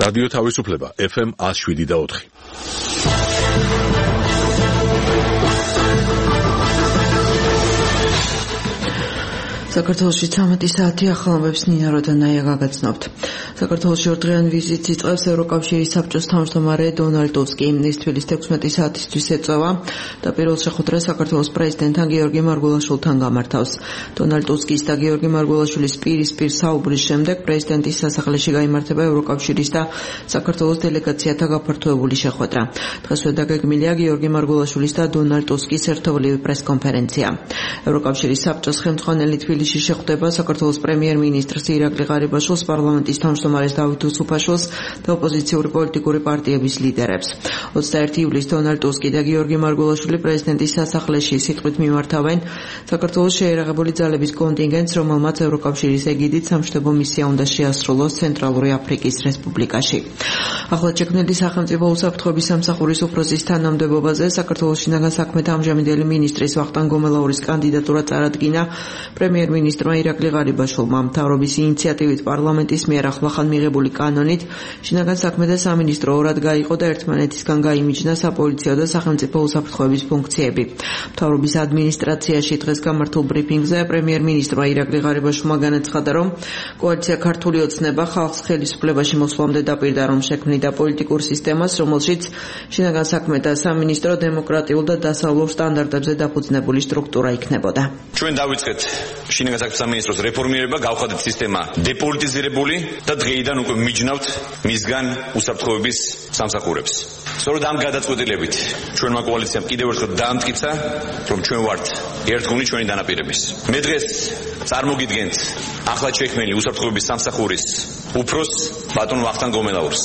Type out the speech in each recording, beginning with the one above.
რადიო თავისუფლება FM 107.4. საქართველოში 13 საათი ახალმოებს ნინა როდანაია გაგაცნობთ. საქართველოში ორდღიანი ვიზიტს იწყებს ევროკავშირის საბჭოს თავმჯდომარე დონალდ ტუსკი. ის თბილისს 16 საათისთვის ეწევა და პირველ შეხვედრას საქართველოს პრეზიდენტთან გიორგი მარგველაშვილთან გამართავს. დონალდ ტუსკის და გიორგი მარგველაშვილის პირისპირ საუბრის შემდეგ პრეზიდენტის სასახლეში გაიმართება ევროკავშირის და საქართველოს დელეგაციათა გაფართოებული შეხვედრა. დღესვე დაგეგმილია გიორგი მარგველაშვილის და დონალდ ტუსკის ერთობლივი პრესკონფერენცია. ევროკავშირის საბჭოს ხელმძღვანელი თბილისში შეხვდება საქართველოს პრემიერ-მინისტრს ირაკლი ღარიბაშვილს, პარლამენტის თავმჯდომარეს დავით უსუფაშვილს და ოპოზიციური პოლიტიკური პარტიების ლიდერებს. 21 ივლისს დონალდ ტუსკი და გიორგი მარგველაშვილი პრეზიდენტის სასახლეში სიტყვით მიმართავენ საქართველოს შეიარაღებული ძალების კონტინგენტს, რომელმაც ევროკავშირის ეგიდით სამშვიდობო მისია უნდა შეასრულოს ცენტრალური აფრიკის რესპუბლიკაში. ახლად შექმნილი სახელმწიფო უსაფრთხოების სამსახურის უფროსის თანამდებობაზე საქართველოს შინაგან საქმეთა ამჟამინდელი მინისტრის ვახტანგ გომელაურის კანდიდატურა წარადგინა პრემიერ-მინისტრმა ირაკლი ღარიბაშვილმა. მთავრობის ინიციატივით პარლამენტის მიერ ახლახან მიღებული კანონით შინაგან საქმეთა სამინისტრო ორად გაიყო და ერთმანეთისგან გაიმიჯნა საპოლიციო და სახელმწიფო უსაფრთხოების ფუნქციები. მთავრობის ადმინისტრაციაში დღეს გამართულ ბრიფინგზე პრემიერ-მინისტრმა ირაკლი ღარიბაშვილმა განაცხადა, რომ კოალიცია ქართული ოცნება ხალხს ხელისუფლებაში მოსვლამდე დაპირდა, რომ შექმნიდა პოლიტიკურ სისტემას, რომელშიც შინაგან საქმეთა სამინისტრო დემოკრატიულ და დასავლურ სტანდარტებზე დაფუძნებული სტრუქტურა იქნებოდა. ჩვენ დავიწყეთ შინაგან საქმეთა სამინისტროს რეფორმირება, გავხადეთ სისტემა დეპოლიტიზირებული და დღეიდან უკვე მიჯნავთ მისგან უსაფრთხოების სამსახურებს. სწორედ ამ გადაწყვეტილებით ჩვენმა კოალიციამ კიდევ ერთხელ დაამტკიცა, რომ ჩვენ ვართ ერთგული ჩვენი დანაპირების. მე დღეს წარმოგიდგენთ ახლად შექმნილი უსაფრთხოების სამსახურის უფროსს ბატონ ვახტანგ გომელაურს.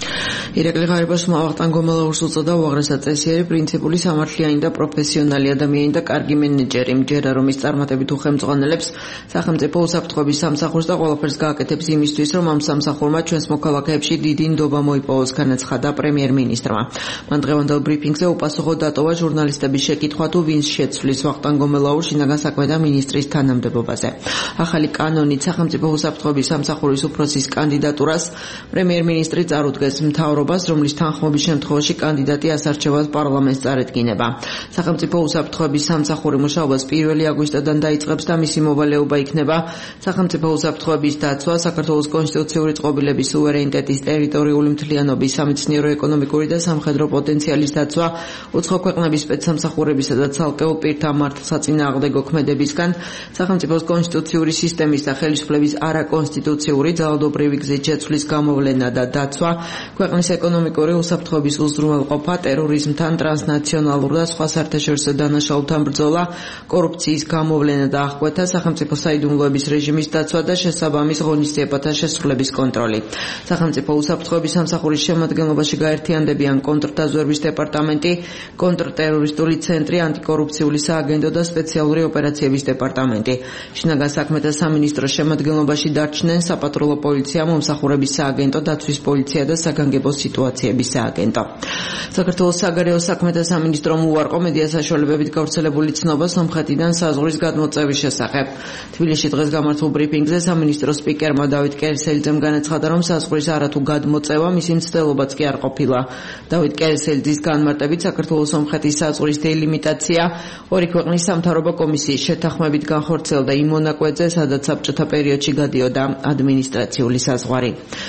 ირაკლი ღარიბაშვილმა ვახტანგ გომელაურს უწოდა უაღრესად წესიერი, პრინციპული, სამართლიანი და პროფესიონალი ადამიანი და კარგი მენეჯერი. მჯერა, რომ ის წარმატებით უხელმძღვანელებს სახელმწიფო უსაფრთხოების სამსახურს და ყველაფერს გააკეთებს იმისთვის, რომ ამ სამსახურმა ჩვენს მოქალაქეებში დიდი ნდობა მოიპოვოს, განაცხადა პრემიერ-მინისტრმა. მან დღევანდელ ბრიფინგზე უპასუხოდ დატოვა ჟურნალისტების შეკითხვა, თუ ვინს შეცვლის ვახტანგ გომელაურს შინაგან საქმეთა მინისტრის თანამდებობაზე. ახალი კანონით სახელმწიფო უსაფრთხოების სამსახურის უფროსის კანდიდატურას პრემიერ-მინისტრი წარუდგეს მთავრობას, რომლის თანხმობის შემთხვევაში კანდიდატი ასარჩევად პარლამენტს წარედგინება. სახელმწიფო უსაფრთხოების სამსახური მუშაობას 1 აგვისტოდან დაიწყებს და მისი მოვალეობა იქნება სახელმწიფო უსაფრთხოების დაცვა, საქართველოს კონსტიტუციური წყობილების სუვერენიტეტის, ტერიტორიული მთლიანობის, სამეცნიერო, ეკონომიკური და სამხედრო პოტენციალის დაცვა, უცხო ქვეყნების სპეცსამსახურებისა და ცალკეულ პირთა მართლსაწინააღმდეგო ქმედებისგან, სახელმწიფოს კონსტიტუციური სისტემის და ხელისუფლების არაკონსტიტუციური ძალადობრივი გზით შეცვლის გამოვლენა და დაცვა, ქვეყნის ეკონომიკური უსაფრთხოების უზრუნველყოფა, ტერორიზმთან, ტრანსნაციონალურ და სხვა საერთაშორისო დანაშაულთან ბრძოლა, კორუფციის გამოვლენა და აღკვეთა, სახელმწიფო საიდუმლოების რეჟიმის დაცვა და შესაბამის ღონისძიებათა შესრულების კონტროლი. სახელმწიფო უსაფრთხოების სამსახურის შემადგენლობაში გაერთიანდებიან კონტრდაზვერვის დეპარტამენტი, კონტრტერორისტული ცენტრი, ანტიკორუფციული სააგენტო და სპეციალური ოპერაციების დეპარტამენტი. შინაგან საქმეთა სამინისტროს შემადგენლობაში დარჩნენ საპატრულო პოლიცია, მომსახურების სააგენტო, დაცვის პოლიცია და საგანგებო სიტუაციების სააგენტო. საქართველოს საგარეო საქმეთა სამინისტრომ უარყო მედია საშუალებებით გავრცელებული ცნობა სომხეთიდან საზღვრის გადმოწევის შესახებ. თბილისში დღეს გამართულ ბრიფინგზე სამინისტროს სპიკერმა დავით კერესელიძემ განაცხადა, რომ საზღვრის არათუ გადმოწევა მისი მცდელობაც კი არ ყოფილა. დავით კერესელიძის განმარტებით საქართველოს-სომხეთის საზღვრის დელიმიტაცია ორი ქვეყნის სამთავრობო კომისიის შეთანხმებით განხორციელდა იმ მონაკვეთზე, სადაც საბჭოთა პერიოდში გადიოდა ადმინისტრაციული საზღვარი.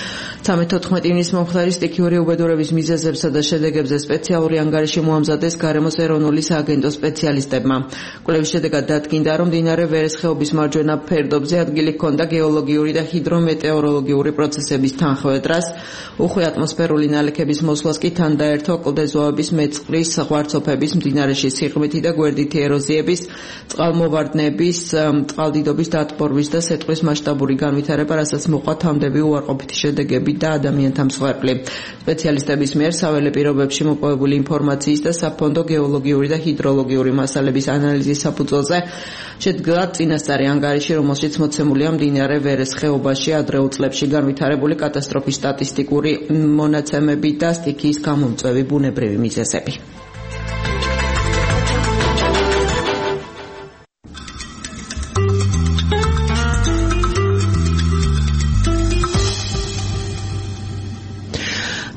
13-14 ივნის მომხდარი სტიქიური უბედურების მიზეზებსა და შედეგებზე სპეციალური ანგარიში მოამზადეს გარემოს ეროვნული სააგენტოს სპეციალისტებმა. კვლევის შედეგად დადგინდა, რომ მდინარე ვერეს ხეობის მარჯვენა ფერდობზე ადგილი ჰქონდა გეოლოგიური და ჰიდრომეტეოროლოგიური პროცესების თანხმოვედრას, უხვი ატმოსფერული ნალექების მოსვლას კი თან დაერთო კლდეზვაობის, მეწყლის, ღვარცოფების, მდინარეში სიღრმითი და გვერდითი ეროზიების, წყალმოვარდნების, წყალდიდობის დატბორვის და სეტყვის მასშტაბური განვითარება, რასაც მოყვა თამდები უარყოფითი შედეგები და ადამიანთა მსხვერპლი. სპეციალისტების მიერ საველე პირობებში მოპოვებული ინფორმაციის და საფონდო გეოლოგიური და ჰიდროლოგიური მასალების ანალიზის საფუძველზე შედგა წინასწარი ანგარიში, რომელშიც მოცემულია მდინარე ვერეს ხეობაში ადრეულ წლებში განვითარებული კატასტროფის სტატისტიკური მონაცემები და სტიქიის გამომწვევი ბუნებრივი მიზეზები.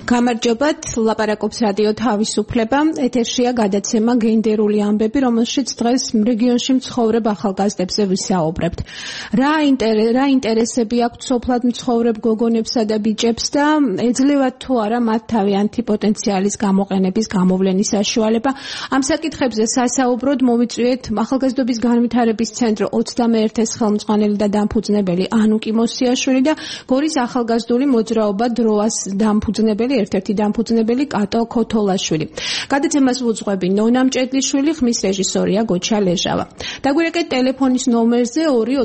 გამარჯობათ, ლაპარაკობს რადიო თავისუფლება. ეთერშია გადაცემა გენდერული ამბები, რომელშიც დღეს რეგიონში მცხოვრებ ახალგაზრდებზე ვისაუბრებთ. რა ინტერესები აქვთ სოფლად მცხოვრებ გოგონებსა და ბიჭებს და ეძლევათ თუ არა მათ თავიანთი პოტენციალის გამოყენების გამოვლენის საშუალება? ამ საკითხებზე სასაუბროდ მოვიწვიეთ ახალგაზრდობის განვითარების ცენტრ 21-ის ხელმძღვანელი და დამფუძნებელი ანუკი მოსიაშვილი და გორის ახალგაზრდული მოძრაობა დროას დამფუძნებელი ერთ-ერთი დამფუძნებელი კატო ქოთოლაშვილი. გადაცემას უძღვები ნონა მჭედლიშვილი, ხმის რეჟისორია გოჩა ლეჟავა. დაგვირეკეთ ტელეფონის ნომერზე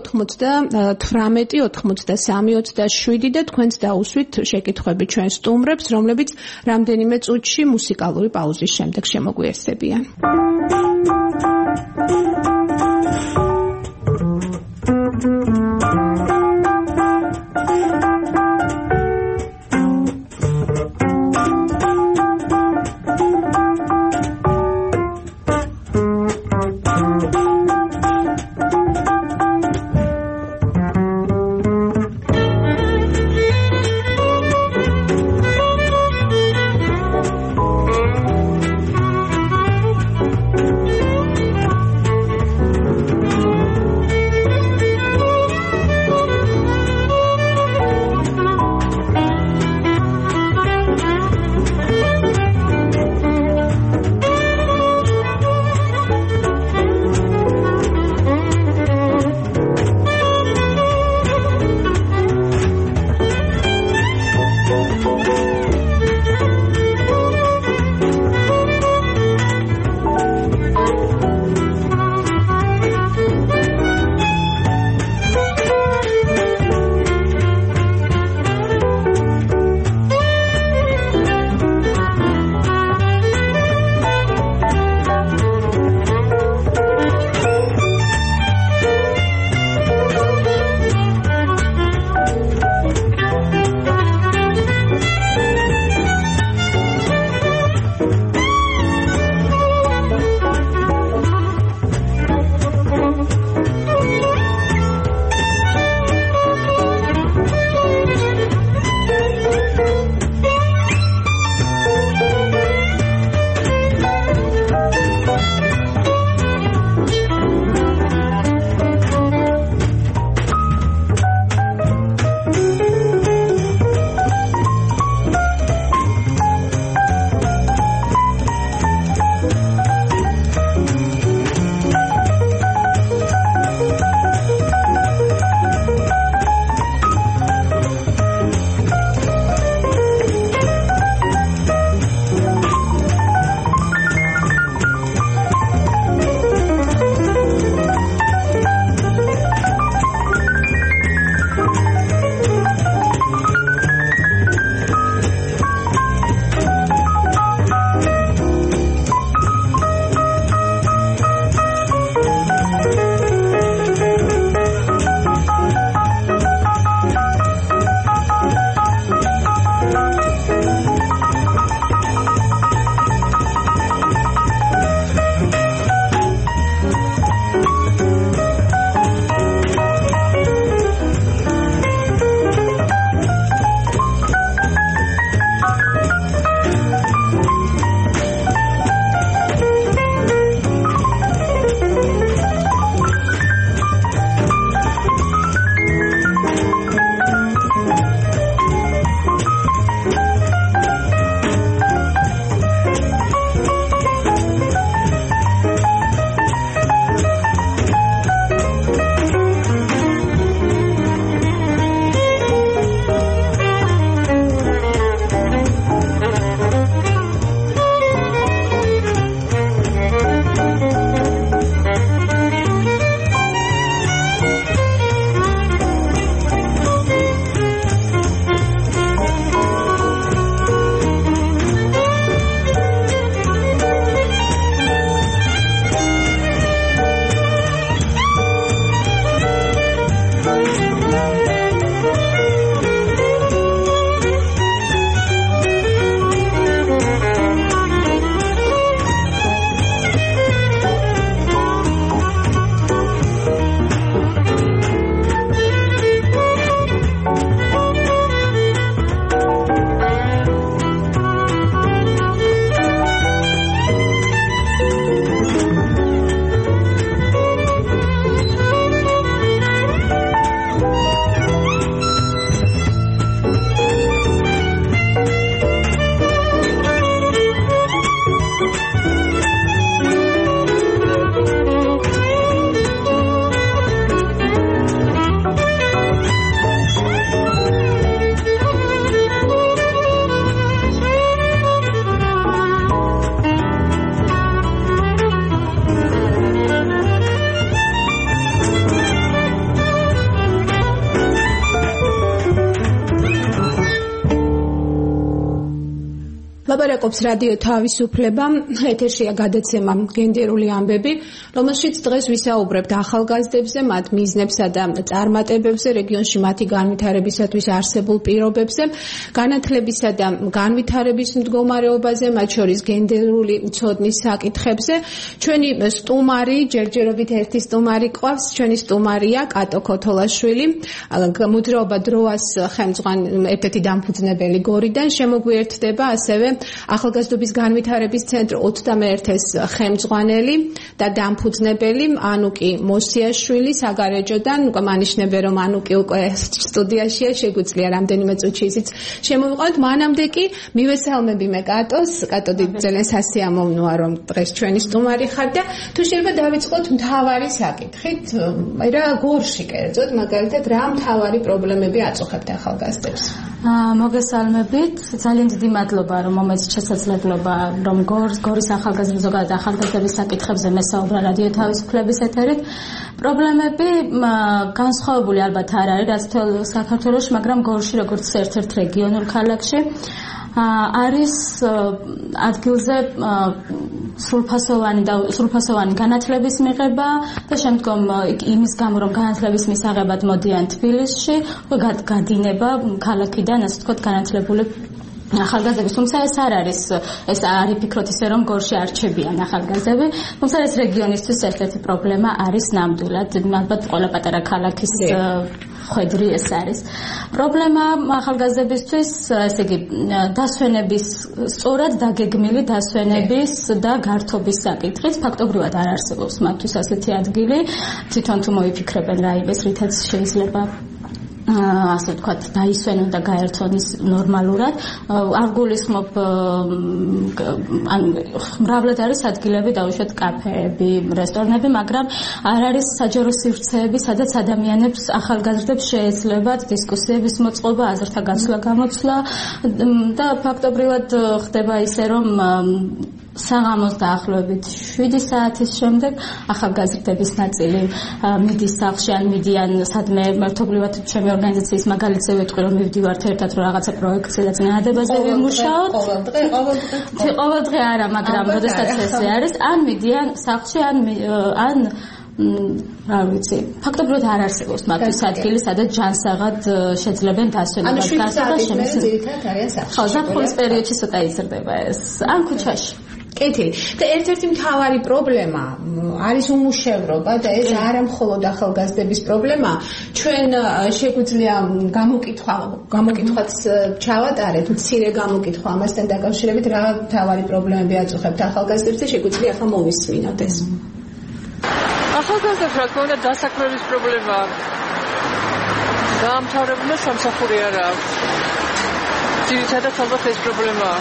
298-93-27 და თქვენც დაუსვით შეკითხვები ჩვენ სტუმრებს, რომლებიც რამდენიმე წუთში მუსიკალური პაუზის შემდეგ შემოგვიესწებიან. ლაპარაკობს რადიო თავისუფლება, ეთერშია გადაცემა გენდერული ამბები, რომელშიც დღეს ვისაუბრებთ ახალგაზრდებზე, მათ მიზნებსა და წარმატებებზე, რეგიონში მათი განვითარებისათვის არსებულ პირობებზე, განათლებისა და განვითარების მდგომარეობაზე, მათ შორის გენდერული ცოდნის საკითხებზე. ჩვენი სტუმარი, ჯერჯერობით ერთი სტუმარი ყავს, ჩვენი სტუმარია კატო ქოთოლაშვილი, მუძრაობა დროას ხელმძღვანელი ერთ-ერთი დამფუძნებელი გორიდან, შემოგვიერთდება ასევე ახალგაზრდობის განვითარების ცენტრ 21-ის ხელმძღვანელი და დამფუძნებელი ანუკი მოსიაშვილი საგარეჯოდან. უკვე მანიშნებენ რომ ანუკი უკვე სტუდიაშია, შეგვიძლია რამდენიმე წუთში ისიც შემოვიყვანოთ. მანამდე კი მივესალმები მე კატოს. კატო, ძალიან სასიამოვნოა რომ დღეს ჩვენი სტუმარი ხარ და თუ შეიძლება დავიწყოთ მთავარი საკითხით, რა გორში კერძოდ მაგალითად რა მთავარი პრობლემები აწუხებთ ახალგაზრდებს? მოგესალმებით, ძალიან დიდი მადლობა რომ მომეც შესაძლებლობა რომ გორის ახალგაზრდა ზოგადად ახალგაზრდების საკითხებზე მესაუბრა რადიო თავისუფლების ეთერით. პრობლემები განსხვავებული ალბათ არ არის რაც თელ საქართველოში, მაგრამ გორში როგორც ერთ-ერთ რეგიონულ ქალაქში არის ადგილზე სრულფასოვანი განათლების მიღება და შემდგომ იმის გამო რომ განათლების მისაღებად მოდიან თბილისში, გადინება ქალაქიდან ასე ვთქვათ განათლებული ახალგაზრდების, თუმცა ეს არ არის, ეს არ იფიქროთ ისე რომ გორში არჩებიან ახალგაზრდები, თუმცა ეს რეგიონისთვის ერთ-ერთი პრობლემა არის ნამდვილად, ალბათ ყველა პატარა ქალაქის ხვედრი ეს არის. პრობლემა ახალგაზრდებისთვის, ესე იგი, დასვენების, სწორად დაგეგმილი დასვენების და გართობის საკითხით, ფაქტობრივად არ არსებობს მათთვის ასეთი ადგილი, თვითონ თუ მოიფიქრებენ რა იმეს, რითაც შეიძლება ასე ვთქვათ, დაისვენონ და გაერთონ ის ნორმალურად. არ გულისხმობ, მრავლად არის ადგილები, დაუშვათ კაფეები, რესტორნები, მაგრამ არ არის საჯარო სივრცეები, სადაც ადამიანებს, ახალგაზრდებს შეეძლებათ დისკუსიების მოწყობა, აზრთა გაცვლა, გამოცვლა და ფაქტობრივად ხდება ისე, რომ საღამოს დაახლოებით 7 საათის შემდეგ ახალგაზრდების ნაწილი მიდის სახლში ან მიდიან სადმე მართობრივად ჩემი ორგანიზაციის მაგალითზე ვეთქვი რომ მივდივართ ერთად რომ რაღაცა პროექტზე და წინადადებაზე ვიმუშაოთ. ყოველ დღე არა, მაგრამ როდესაც ესე არის, ან მიდიან სახლში, ან რა ვიცი, ფაქტობრივად არ არსებობს მათთვის ადგილი, სადაც ჯანსაღად შეძლებენ დასვენებას გასა და შემოსევას. ხო, ზაფხულის პერიოდში ცოტა იზრდება ეს, ან ქუჩაში. კეთილი. და ერთ-ერთი მთავარი პრობლემა არის უმუშევრობა და ეს არა მხოლოდ ახალგაზრდების პრობლემა. ჩვენ შეგვიძლია გამოკითხვაც ჩავატარეთ, მცირე გამოკითხვა ამასთან დაკავშირებით, რა მთავარი პრობლემები აწუხებთ ახალგაზრდებს და შეგვიძლია ახლა მოვისმინოთ ეს. ახალგაზრდებს რა თქმა უნდა დასაქმების პრობლემა. დაამთავრებულმა სამსახური არ აქვს. ძირითადად ალბათ ეს პრობლემაა.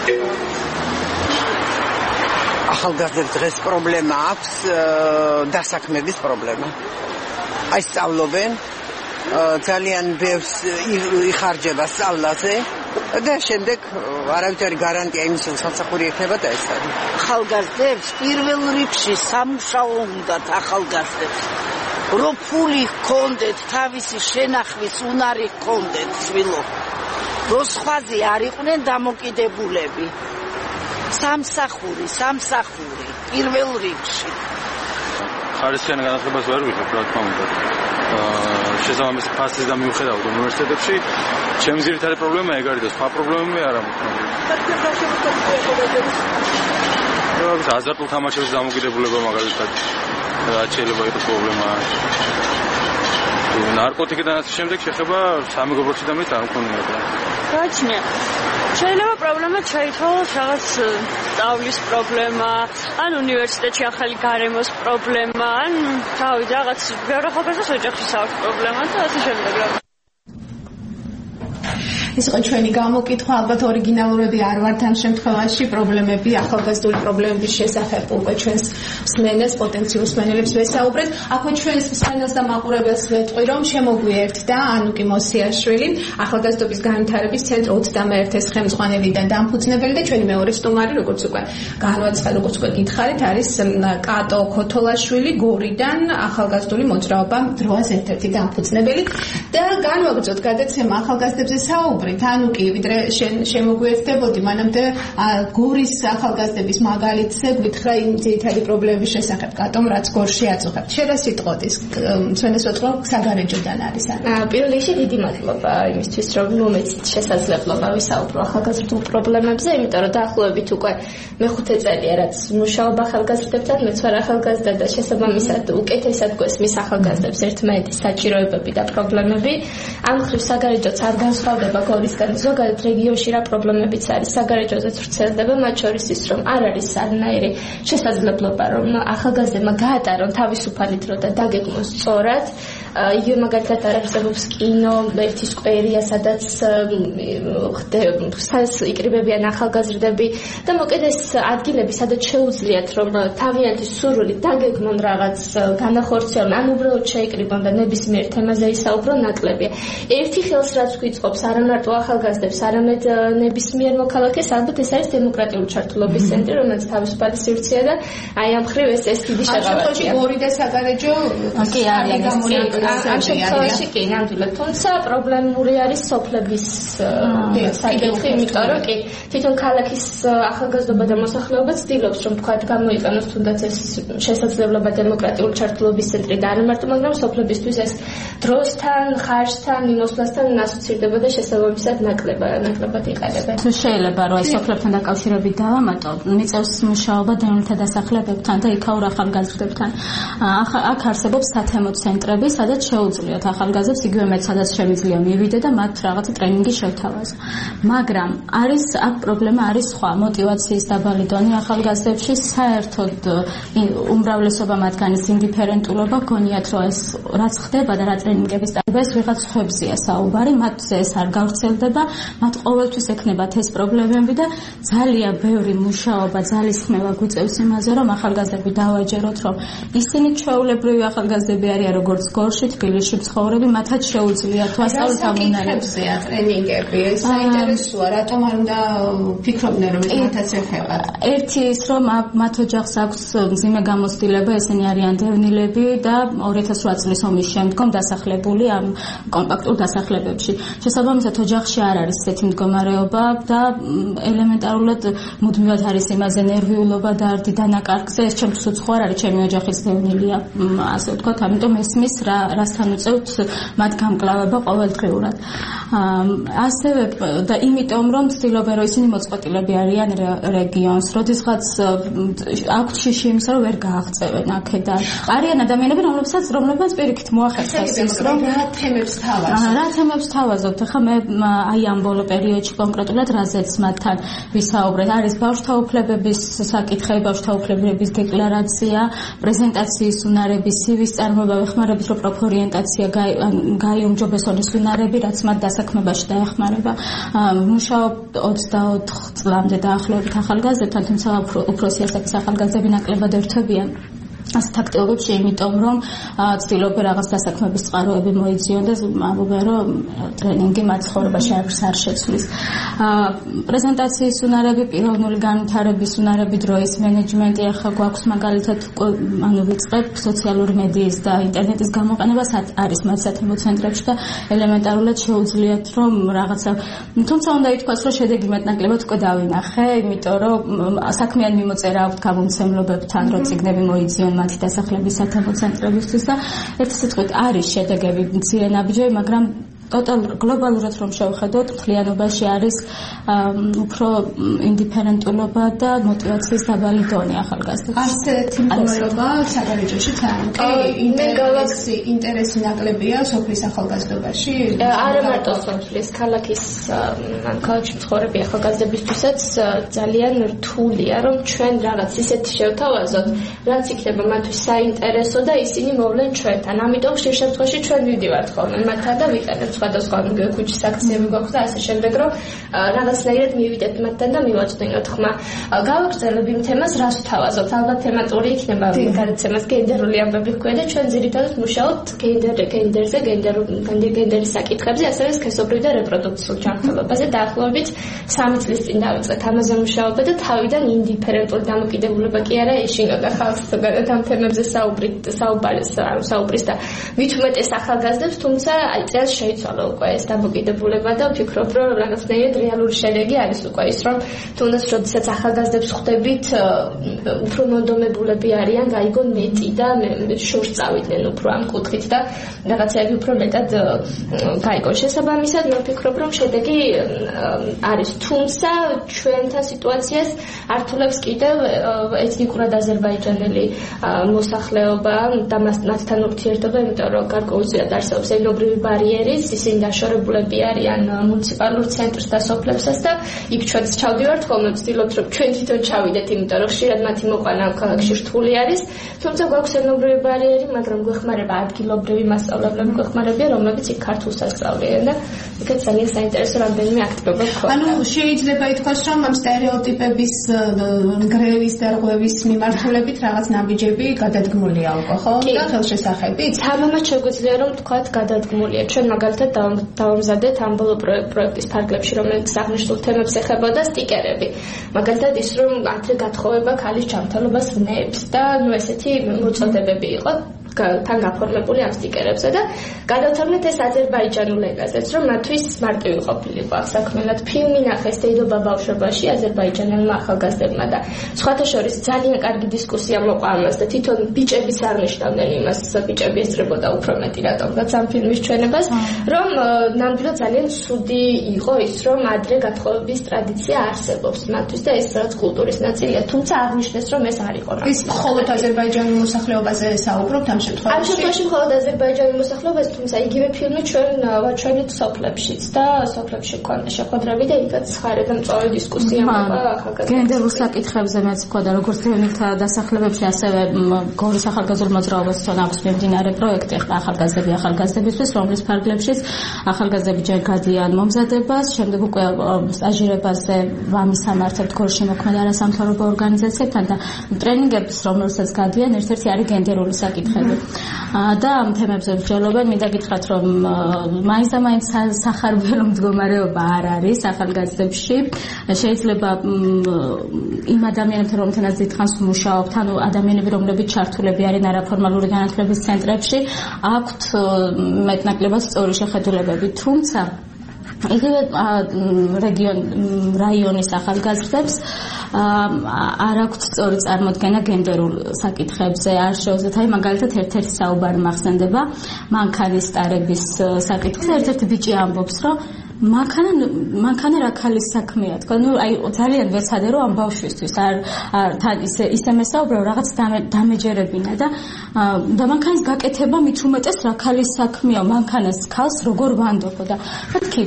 ახალგაზრდებს დღეს პრობლემა აქვს დასაქმების პრობლემა. აი სწავლობენ, ძალიან ბევრს იხარჯება სწავლაზე და შემდეგ არავითარი გარანტია იმის რომ სამსახური ექნება და ეს არის. ახალგაზრდებს პირველ რიგში სამუშაო უნდათ ახალგაზრდებს. რომ ფული ჰქონდეთ, თავისი შენახვის უნარი ჰქონდეთ, შვილო. რომ სხვაზე არ იყვნენ დამოკიდებულები. სამსახური პირველ რიგში. ხარისხიანი განათლებას ვერ ვიღებ, რა თქმა უნდა. შესაბამისი ფასის და მიუხედავად უნივერსიტეტებში ჩემი ძირითადი პრობლემა ეგ არის და სხვა პრობლემები არ აქვს. აზარტულ თამაშებში დამოკიდებულება მაგალითად რაც შეიძლება იყოს პრობლემა. ნარკოტიკიდან ასე შემდეგ შეხება სამეგობროში და მე არ მქონია და გაჩნია. შეიძლება პრობლემა ჩაითვალოს რაღაც სწავლის პრობლემა, ან უნივერსიტეტში ახალი გარემოს პრობლემა, ან თავი რაღაც ბევრ ახალგაზრდას ოჯახში აქვს პრობლემა და ასე შემდეგ. ეს იყო ჩვენი გამოკითხვა, ალბათ ორიგინალურები არ ვართ ამ შემთხვევაში, პრობლემები, ახალგაზრდული პრობლემების შესახებ უკვე ჩვენს მსმენელს, პოტენციურ მსმენელებს ვესაუბრეთ. აქვე ჩვენს მსმენელს და მაყურებელს ვეთყვი, რომ შემოგვიერთდა ანუკი მოსიაშვილი, ახალგაზრდობის განვითარების ცენტრ 21-ის ხელმძღვანელი და დამფუძნებელი და ჩვენი მეორე სტუმარი, როგორც უკვე განვაცხადეთ, როგორც უკვე გითხარით, არის კატო ქოთოლაშვილი გორიდან, ახალგაზრდული მოძრაობა დროას ერთ-ერთი დამფუძნებელი და განვაგრძოთ გადაცემა ახალგაზრდებზე საუბარი. ვისაუბრეთ, ანუ კი ვიდრე შემოგვიერთდებოდი, მანამდე გორის ახალგაზრდების მაგალითზე გითხრა იმ ძირითადი პრობლემების შესახებ, რატომ რაც გორში აწუხებთ. შენ რა სიტყოდის? ჩვენს ვეთქო საგარეჯოდან არის ან. პირველ რიგში დიდი მადლობა იმისთვის, რომ მომეცით შესაძლებლობა ვისაუბრო ახალგაზრდულ პრობლემებზე, იმიტომ რომ დაახლოებით უკვე მეხუთე წელია, რაც მუშაობ ახალგაზრდებთან, მეც ვარ ახალგაზრდა და შესაბამისად უკეთესად გვესმის ახალგაზრდებს ერთმანეთის საჭიროებები და პრობლემები. ამ მხრივ საგარეჯოც არ განსხვავდება გორისგან. ზოგადად რეგიონში რა პრობლემებიც არის, საგარეჯოზეც ვრცელდება, მათ შორის ის, რომ არ არის არანაირი შესაძლებლობა, რომ ახალგაზრდებმა გაატარონ თავისუფალი დრო და დაგეგმოს სწორად. იგივე მაგალითად არ არსებობს კინო, ერთი სკვერია, სადაც იკრიბებიან ახალგაზრდები და მოკლედ ეს ადგილები, სადაც შეუძლიათ, რომ თავიანთი სურვილი დაგეგმონ რაღაც განახორციელონ, ან უბრალოდ შეიკრიბონ და ნებისმიერ თემაზე ისაუბრონ, ნაკლებია. ერთი ხელს რაც გვიწყობს არა მარტო ახალგაზრდებს, არამედ ნებისმიერ მოქალაქეს, ალბათ ეს არის დემოკრატიული ჩართულობის ცენტრი, რომელიც თავისუფალი სივრცეა და აი ამ მხრივ ეს დიდი შეღავათია. გორი და საგარეჯო კი არის. ამ შემთხვევაში კი ნამდვილად, თუმცა პრობლემური არის სოფლების საკითხი, იმიტომ რომ კი თვითონ ქალაქის ახალგაზრდობა და მოსახლეობა ცდილობს, რომ თქვა გამოიყენოს თუნდაც ეს შესაძლებლობა დემოკრატიული ჩართულობის ცენტრი და არა მარტო, მაგრამ სოფლებისთვის ეს დროსთან, ხარჯთან, მიმოსვლასთან ასოცირდება და შესაბამისად ნაკლებად იყარება. თუ შეიძლება რომ ეს სოფლებთან დაკავშირებით დავამატო, მიწევს მუშაობა დევნილთა დასახლებებთან და იქაურ ახალგაზრდებთან. აქ არსებობს სათემო ცენტრები, სადაც შეუძლიათ ახალგაზრდებს იგივე მეც სადაც შემიძლია მივიდე და მათ რაღაცა ტრენინგი შევთავაზო. მაგრამ არის აქ პრობლემა არის სხვა, мотиваციის დაბალი დონე ახალგაზრდებში, საერთოდ უმრავლესობა მათგანის ინდიფერენტულობა გონიათ, რომ ეს რაც ხდება და რა ტრენინგების ტარება ეს ვიღაც ხვებზია საუბარი, მათზე ეს არ გავრცელდება, მათ ყოველთვის ექნებათ ეს პრობლემები და ძალიან ბევრი მუშაობა, ძალისხმევა გვიწევს იმაზე, რომ ახალგაზრდები დავაჯეროთ, რომ ისინი ჩვეულებრივი ახალგაზრდები არიან როგორც გორში, თბილისში მცხოვრები, მათაც შეუძლიათ ვასწავლოთ ამ უნარებზეა ტრენინგები. საინტერესოა, რატომ არ უნდა ფიქრობდნენ, რომ ეს მათაც ეხება? ერთი ის, რომ მათ ოჯახს აქვს მძიმე გამოცდილება, ესენი არიან დევნილები და 2008 წლის ომის შემდგომ დასახლებული ამ კომპაქტურ დასახლებებში. შესაბამისად, ოჯახში არ არის ესეთი მდგომარეობა და ელემენტარულად მუდმივად არის იმაზე ნერვიულობა და არდი დანაკარგზე, ეს ჩემთვის უცხო არ არის, ჩემი ოჯახიც დევნილია, ასე ვთქვათ, ამიტომ ესმის რასთან უწევთ მათ გამკლავება ყოველდღიურად. ასევე და იმიტომ რომ ცდილობენ რომ ისინი მოწყობილები არიან რეგიონს, როდესაც აქვთ შიში იმისა, რომ ვერ გააღწევენ აქედან. არიან ადამიანები, რომლებსაც პირიქით მოახერხეს ის, რომ რა თემებს თავაზობთ. ახლა მე აი ამ ბოლო პერიოდში კონკრეტულად რაზეც მათთან ვისაუბრეთ, არის ბავშვთა უფლებების საკითხი, ბავშვთა უფლებების დეკლარაცია, პრეზენტაციის უნარების, CV-ს წარმოება, ვეხმარებით რომ პროფორიენტაცია გაიუმჯობესონ ის უნარები, რაც მათ დასაქმებაში დაეხმარება. მუშაობ 24 წლამდე დაახლოებით ახალგაზრდებთან, თუმცა უფროსი ასაკის ახალგაზრდები ნაკლებად ერთვებიან. ასეთ აქტივობებში, იმიტომ რომ ცდილობენ რაღაც დასაქმების წყაროები მოიძიონ და ამბობენ, რომ ტრენინგი მათ ცხოვრებაში არ შეცვლის. პრეზენტაციის უნარები, პიროვნული განვითარების უნარები, დროის მენეჯმენტი, ახლა გვაქვს მაგალითად ვიწყებ სოციალური მედიის და ინტერნეტის გამოყენებას არის მათ სათემო ცენტრებში და ელემენტარულად შეუძლიათ რომ რაღაცა, თუმცა უნდა ითქვას, რომ შედეგი მეტნაკლებად უკვე დავინახე, იმიტომ რომ საქმიანი მიმოწერა აქვთ გამომცემლობებთან, რომ წიგნები მოიძიონ მათი დასახლების სათემო ცენტრებისთვის და ერთი სიტყვით არის შედეგები მცირე ნაბიჯები, მაგრამ გლობალურად რომ შევხედოთ, მთლიანობაში არის უფრო ინდიფერენტულობა და мотиваციის დაბალი დონე ახალგაზრდებს. არც ერთი მდგომარეობა საგარეჯოში თან. ინტერესი ნაკლებია სოფლის ახალგაზრდობაში. არა მარტო სოფლის, ქალაქის ან ქალაქში მცხოვრები ახალგაზრდებისთვისაც ძალიან რთულია, რომ ჩვენ რაღაც ისეთი შევთავაზოთ, რაც იქნება მათთვის საინტერესო და ისინი მოვლენ ჩვენთან. ამიტომ ხშირ შემთხვევაში ჩვენ ვიდივართ ხოლმე მათთან და ვიყენებთ სხვადასხვა ქუჩის აქციები გვაქვს და ასე შემდეგ, რომ რაღაცნაირად მივიდეთ მათთან და მივაწვდინოთ ხმა. გავაგრძელებ იმ თემას, რას ვთავაზობთ. ალბათ თემატური იქნება გადაცემას გენდერული ამბები ჰქვია და ჩვენ ძირითადად მუშაობთ გენდერზე, გენდერის საკითხებზე, ასევე სქესობრივ და რეპროდუქციულ ჯანმრთელობაზე. დაახლოებით 3 წლის წინ დავიწყეთ ამაზე მუშაობა და თავიდან ინდიფერენტული დამოკიდებულება კი არა ეშინოდა ხალხს ზოგადად ამ თემებზე საუბრის და მით უმეტეს ახალგაზრდებს, თუმცა აი წელს შეიცვალა დაიწყალა უკვე ეს დამოკიდებულება და ვფიქრობ, რომ რაღაცნაირად რეალური შედეგი არის უკვე ის, რომ თუნდაც როდესაც ახალგაზრდებს ხვდებით, უფრო მონდომებულები არიან, გაიგონ მეტი და შორს წავიდნენ უფრო ამ კუთხით და რაღაცები უფრო მეტად გაიგონ. შესაბამისად, მე ვფიქრობ, რომ შედეგი არის, თუმცა ჩვენთან სიტუაციას ართულებს კიდევ ეთნიკურად აზერბაიჯანელი მოსახლეობა და მასთან ურთიერთობა, იმიტომ რომ გარკვეულწილად არსებობს ენობრივი ბარიერი, ისინი დაშორებულები არიან მუნიციპალურ ცენტრს და სოფლებსაც და იქ ჩვენც ჩავდივართ, ხოლმე ვცდილობთ, რომ ჩვენ თვითონ ჩავიდეთ, იმიტომ რომ ხშირად მათი მოყვანა ამ ქალაქში რთული არის, თუმცა გვაქვს ენობრივი ბარიერი, მაგრამ გვეხმარება ადგილობრივი მასწავლებლები, გვეხმარებიან, რომლებიც იქ ქართულს ასწავლიან და იქაც ძალიან საინტერესო რამდენიმე აქტივობა გვქონდა. ანუ შეიძლება ითქვას, რომ ამ სტერეოტიპების გრევის და რღვევის მიმართულებით რაღაც ნაბიჯები გადადგმულია უკვე, ხო? და ხელშესახებით. თამამად შეგვიძლია რომ თქვათ გადადგმულია. ჩვენ მაგალითად დავამზადეთ ამ ბოლო პროექტის ფარგლებში, რომელიც აღნიშნულ თემებს ეხებოდა სტიკერები. მაგალითად ის რომ ადრე გათხოვება ქალის ჯანმრთელობას ვნებს და ნუ ესეთი მოწოდებები იყო თან გაფორმებული ამ სტიკერებზე და გადავთვალეთ ეს აზერბაიჯანულ ენაზეც, რომ მათთვის მარტივი ყოფილიყო საქმიანად ფილმი ნახეს დედობა ბავშვობაში აზერბაიჯანელმა ახალგაზრდებმა და სხვათა შორის ძალიან კარგი დისკუსია მოყვა ამას და თვითონ ბიჭებიც აღნიშნავდნენ იმას, ბიჭები ესწრებოდა უფრო მეტი რატომღაც ამ ფილმის ჩვენებას, რომ ნამდვილად ძალიან ცუდი იყო ის, რომ ადრე გათხოვების ტრადიცია არსებობს მათთვის და ეს რაც კულტურის ნაწილია, თუმცა აღნიშნეს, რომ ეს არ იყო. ის მხოლოდ აზერბაიჯანულ მოსახლეობაზე საუბრობთ ამ შემთხვევაში მხოლოდ აზერბაიჯანული მოსახლეობას, თუმცა იგივე ფილმი ჩვენ ვაჩვენეთ სოფლებშიც და სოფლებში ქონდა შეხვედრები და იქაც ხარე და მწვავე დისკუსია მოყვა ახალგაზრდებს. გენდერულ საკითხებზე მეც ვქვა და როგორც დევნილთა დასახლებებში, ასევე გორის ახალგაზრდულ მოძრაობასთან აქვს მიმდინარე პროექტი ახალგაზრდებისთვის, რომლის ფარგლებშიც ახალგაზრდები ჯერ გადიან მომზადებას, შემდეგ უკვე სტაჟირებაზე ვამისამართებთ გორში მოქმედ არასამთავრობო ორგანიზაციებთან და ტრენინგებს, რომელსაც გადიან, ერთ-ერთი არის გენდერული საკითხები. და ამ თემებზე ვსჯელობენ, მინდა გითხრათ, რომ მაინც და მაინც სახარბელო მდგომარეობა არ არის ახალგაზრდებში. შეიძლება იმ ადამიანებთან, რომლებთანაც დიდხანს ვმუშაობთ, ანუ ადამიანები, რომლებიც ჩართულები არიან არაფორმალური განათლების ცენტრებში, აქვთ მეტნაკლებად სწორი შეხედულებები, თუმცა იგივე რაიონის ახალგაზრდებს არ აქვთ სწორი წარმოდგენა გენდერულ საკითხებზე. არ შეუძლიათ, აი მაგალითად ერთ-ერთი საუბარი მახსენდება მანქანის ტარების საკითხზე. ერთ-ერთი ბიჭი ამბობს, რომ მანქანა რა ქალის საქმეა. თქვა, ნუ აი ძალიან ვეცადე რომ ამ ბავშვისთვის არ თან ისე მესაუბრებ, რაღაც დამეჯერებინა და მანქანის გაკეთება მით უმეტეს რა ქალის საქმეა. მანქანას ქალს როგორ ვანდობო და მეთქი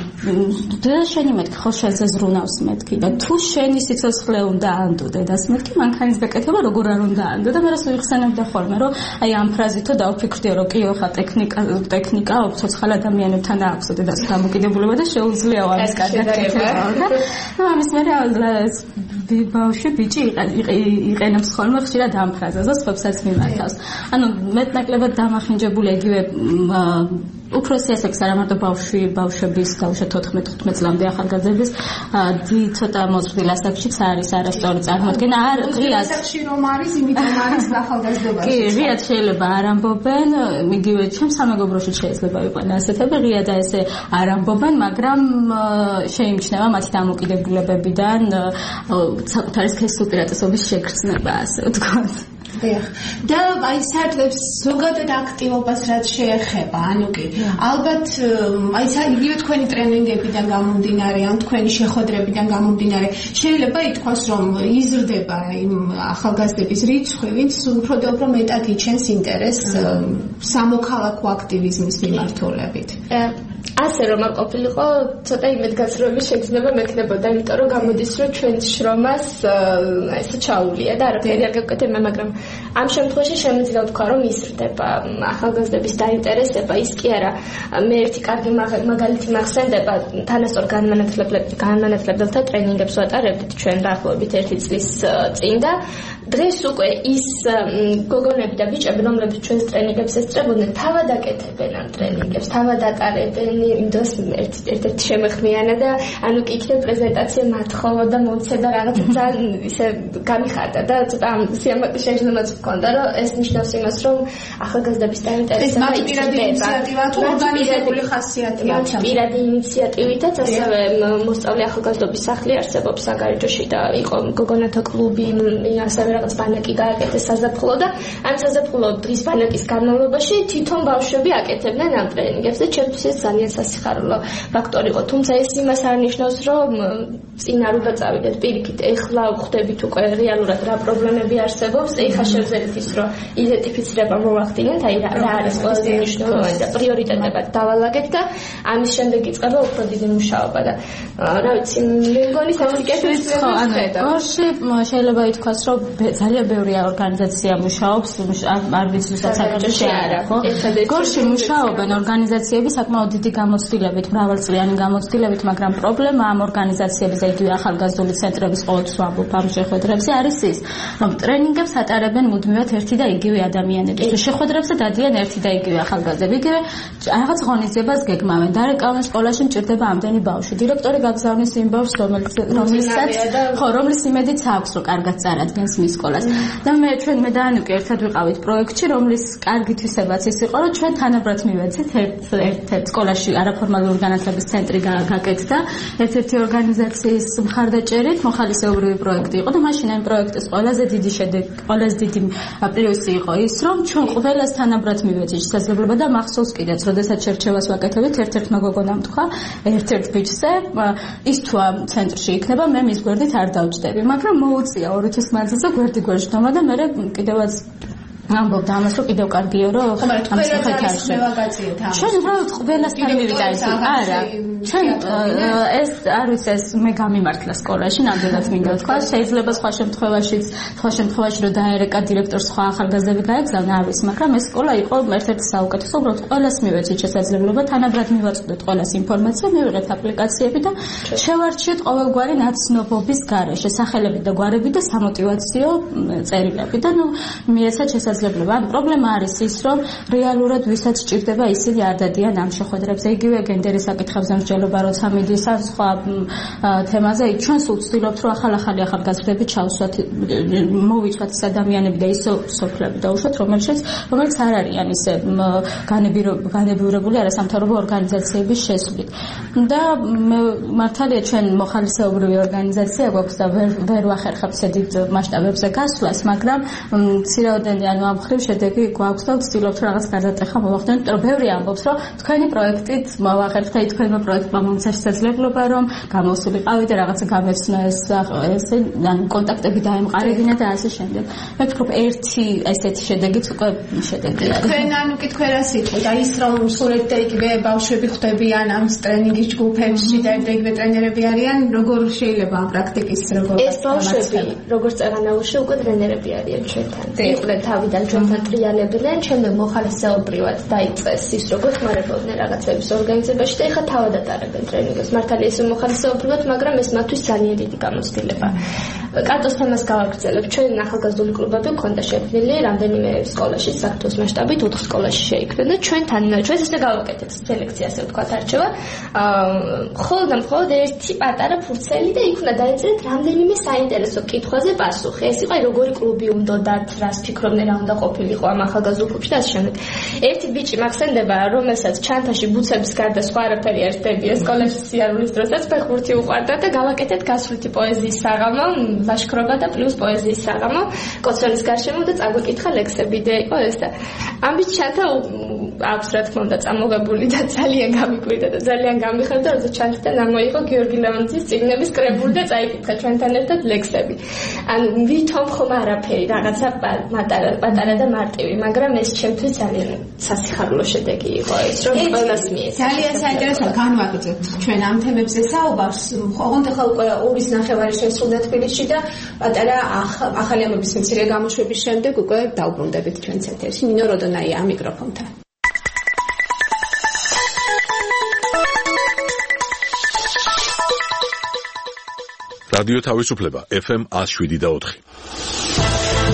და შენი მეთქი ხო შენზე ზრუნავს მეთქი და თუ შენი სიცოცხლე უნდა ანდო დედას მეთქი მანქანის გაკეთება როგორ არ უნდა ანდო და მე რას ვიხსენებდა ხოლმე რომ აი ამ ფრაზითო დავფიქრდიო რომ კი ხა ტექნიკა ცოცხალ ადამიანებთან აქვს დედას დამოკიდებულება და შეუძლია ამის კარგად გაკეთება და ამის მერე ბავშვი ბიჭი იყენებს ხოლმე ხშირად ამ ფრაზას და სხვებსაც მიმართავს. ანუ მეტნაკლებად დამახინჯებული იგივე უფროსი ასაკის არა მარტო ბავშვების დაუშვათ 14-15 წლამდე ახალგაზრდების ცოტა მოზრდილ ასაკშიც არის არასწორი წარმოდგენა. არ ღიად ასაკში რომ არის, იმიტომ არის ახალგაზრდობაში. კი, ღიად შეიძლება არ ამბობენ, იგივე ჩემს სამეგობროში შეიძლება იყვნენ ასეთები, ღიად ესე არ ამბობენ, მაგრამ შეიმჩნევა მათი დამოკიდებულებებიდან საკუთარი სქესის უპირატესობის შეგრძნება, ასე ვთქვათ. და აი საერთოდ ზოგადად აქტივობას რაც შეეხება, ანუ კი ალბათ აი იგივე თქვენი ტრენინგებიდან გამომდინარე, ან თქვენი შეხვედრებიდან გამომდინარე, შეიძლება ითქვას, რომ იზრდება იმ ახალგაზრდების რიცხვი, ვინც უფრო და უფრო მეტად იჩენს ინტერესს სამოქალაქო აქტივიზმის მიმართულებით. ასე რომ არ ყოფილიყო, ცოტა იმედგაცრუების შეგრძნება მექნებოდა, იმიტომ რომ გამოდის, რომ ჩვენ შრომას ესე ჩაულია და არაფერი არ გაკეთება, მაგრამ ამ შემთხვევაში შემიძლია ვთქვა, რომ იზრდება ახალგაზრდების დაინტერესება, ის კი არა, მე ერთი კარგი მაგალითი მახსენდება, თანასწორ განმანათლებელთა ტრენინგებს ვატარებდით ჩვენ დაახლოებით 1 წლის წინ და დღეს უკვე ის გოგონები და ბიჭები, რომლებიც ჩვენს ტრენინგებს ესწრებოდნენ, თავად აკეთებენ ამ ტრენინგებს, თავად ატარებენ იმდოს ერთ-ერთი შემეხმიანა და ანუ კი იქნებ პრეზენტაცია მათხოვა და მომცე და რაღაცა ძალიან ისე გამიხარდა და ცოტა ამ სიამაყის შექმნაც მქონდა, რომ ეს ნიშნავს იმას, რომ ახალგაზრდების დაინტერესება ეს პირადი ინიციატივა თუ ორგანიზებული ხასიათია. პირადი ინიციატივითაც ასევე მოსწავლე ახალგაზრდობის სახლი არსებობს საგარეჯოში და იყო გოგონათა კლუბი, ასევე რაღაც ბანაკი გააკეთეს საზაფხულო და ამ საზაფხულო დღის ბანაკის განმავლობაში თვითონ ბავშვები აკეთებდნენ ამ ტრენინგებს და ჩემთვის ეს ძალიან სასიხარულო ფაქტორი იყო. თუმცა ეს იმას არ ნიშნავს, რომ წინ არ უნდა წავიდეთ. პირიქით, ეხლა ხვდებით უკვე რეალურად რა პრობლემები არსებობს, ეხლა შევძლებთ ის, რომ იდენტიფიცირება მოვახდინეთ, აი რა არის ყველაზე მნიშვნელოვანი და პრიორიტეტებად დავალაგეთ და ამის შემდეგ იწყება უფრო დიდი მუშაობა და რა ვიცი, მე მგონი სასიკეთეს გორში შეიძლება ითქვას, რომ ძალიან ბევრი ორგანიზაცია მუშაობს, არ ვიცი საქართველოში არა, ხო? გორში მუშაობენ ორგანიზაციები საკმაოდ დიდი გამოცდილებით, მრავალწლიანი გამოცდილებით, მაგრამ პრობლემა ამ ორგანიზაციების და იგივე ახალგაზრდული ცენტრების ყოველთვის ვამბობ ამ შეხვედრებზე არის ის, რომ ტრენინგებს ატარებენ მუდმივად ერთი და იგივე ადამიანები. შეხვედრებზე დადიან ერთი და იგივე ახალგაზრდები, იგივე რაღაც ღონისძიებას გეგმავენ. დარეკავენ სკოლაში მჭირდება ამდენი ბავშვი. დირექტორი გაგზავნის იმ ბავშვს, რომლის იმედიც აქვს, რომ კარგად წარადგენს მის სკოლას. და მე და ანუკი ერთად ვიყავით პროექტში, რომლის კარგი თვისებაც ის იყო, რომ ჩვენ თანაბრად მივეცით ერთ სკოლაში არაფორმალური განათლების ცენტრი გაკეთდა. ერთ-ერთი ორგანიზაციის მხარდაჭერით მოხალისეობრივი პროექტი იყო და მაშინ ამ პროექტის ყველაზე დიდი შედეგი, ყველაზე დიდი პლუსი იყო ის, რომ ჩვენ ყველას თანაბრად მივეცით შესაძლებლობა და მახსოვს კიდეც, როდესაც შერჩევას ვაკეთებთ, ერთ-ერთმა გოგონამ თქვა, ერთ-ერთ ბიჭზე, ის თუ ამ ცენტრში იქნება, მე მის გვერდით არ დავჯდები, მაგრამ მოუწია 2 თვის მანძილზე გვერდი გვერდშდომა და მე კიდევაც ამბობდა ამას, რომ კიდევ კარგია, რომ ამ სახით არ შევა. ჩვენ უბრალოდ ყველასთან მივიდა ის. არა, ჩვენ ეს არ ვიცი, ეს მე გამიმართლა სკოლაში, ნამდვილად მინდა თქვა, შეიძლება სხვა შემთხვევაში რომ დაერეკა დირექტორს სხვა ახალგაზრდები გაეგზავნა, არ ვიცი, მაგრამ ეს სკოლა იყო ერთ-ერთი საუკეთესო, უბრალოდ ყველას მივეცით შესაძლებლობა, თანაბრად მივაწვდეთ ყველას ინფორმაცია, მივიღეთ აპლიკაციები და შევარჩიეთ ყოველგვარი ნაცნობობის გარეშე, სახელები და გვარები და სამოტივაციო წერილები და მიეცათ შესაძლებლობა. ან პრობლემა არის ის, რომ რეალურად ვისაც სჭირდება ისინი არ დადიან ამ შეხვედრებზე. იგივე გენდერის საკითხებზე მსჯელობა როცა მიდის ან სხვა თემაზე, ჩვენ სულ ვცდილობთ, რომ ახალი ახალგაზრდები ჩავსვათ, მოვიცვათ ეს ადამიანები და ისო სოფლები დაუშვათ, რომელიც არ არიან ისე განებიურებული არასამთავრობო ორგანიზაციების შესვლით. და მართალია ჩვენ მოხალისეობრივი ორგანიზაცია გვაქვს და ვერ ვახერხებთ დიდ მასშტაბებზე გასვლას, მაგრამ ცირაოდენი ანუ ამ ხრივ შედეგი გვაქვს და ვცდილობთ რაღაც გადატეხა მოვახდინოთ, რომ ბევრი ამბობს, რომ თქვენი პროექტით მოვახერხეთ და თქვენმა პროექტმა მომცა შესაძლებლობა, რომ გამოსულიყავით და რაღაცა გამეცნო ესე ანუ კონტაქტები დაემყარებინა და ასე შემდეგ. მე ვფიქრობ ერთი ესეთი შედეგიც უკვე შედეგი არის. თქვენ ანუ კი თქვენ რა სიტყვით, აი ის რომ სულეთ და იგივე ბავშვები ხვდებიან ამ ტრენინგის ჯგუფებში და იგივე ტრენერები არიან, როგორ შეიძლება ამ პრაქტიკის როგორ ეს ბავშვები როგორც წაღანაურში უკვე ტრენერები არიან ჩვენთან. იყვნენ თავიდან ჩვენთან ტრიალებდნენ, შემდეგ მოხალისეობრივად დაიწყეს ის როგორ ხმარებოდნენ რაღაცების ორგანიზებაში და ეხლა თავად ატარებენ ტრენინგებს. მართალია ეს მოხალისეობრივად, მაგრამ ეს მათთვის ძალიან დიდი გამოცდილება. კარტოს თემას გავაგრძელებ. ჩვენ ახალგაზრდული კლუბები გვქონდა შექმნილი რამდენიმე სკოლაში, საქართველოს მასშტაბით 4 სკოლაში შეიქმნა და ჩვენს ესე გავაკეთეთ სელექცია, ასე ვთქვათ, არჩევა. მხოლოდ ერთი პატარა ფურცელი და იქ უნდა დაეწერეთ რამდენიმე საინტერესო კითხვაზე პასუხი. ეს იყო როგორი კლუბი უნდათ, რას ფიქრობდნენ, რა უნდა ყოფილიყო ამ ახალგაზრდულ კლუბში და ასე შემდეგ. ერთი ბიჭი მახსენდება, რომელსაც ჩანთაში ბუცების გარდა სხვა არაფერი არ ხდებია სკოლაში სიარულის დროსაც, ფეხბურთი უყვარდა და გავაკეთეთ გასვლითი პოეზიის საღამო, ლაშქრობა და პლუს პოეზიის საღამო კოცონის გარშემო და წაგვეკითხა ლექსები და იყო ეს და ამ ბიჭს ჩანთა აქვს რა თქმა უნდა წამოღებული და ძალიან გამიკვირდა და ძალიან გამიხარდა, როცა ჩანთიდან ამოიღო გიორგი ლეონტის წიგნების კრებული და წაიკითხა ჩვენთან ერთად ლექსები. ანუ ვითომ ხომ არაფერი, რაღაცა პატარა და მარტივი, მაგრამ ეს ჩემთვის ძალიან სასიხარულო შედეგი იყო ის, რომ ყველას მიეცა. ძალიან საინტერესო განვაგრძობთ ჩვენ ამ თემებზე საუბარს. ოღონდ ახლა უკვე 2-ის ნახევარი შესრულდა თბილისში და პატარა ახალი ამბების მცირე გამოშვების შემდეგ უკვე დავბრუნდებით ჩვენს ეთერში. ნინო როდონაია ამ მიკროფონთან. რადიო თავისუფლება FM 107.4.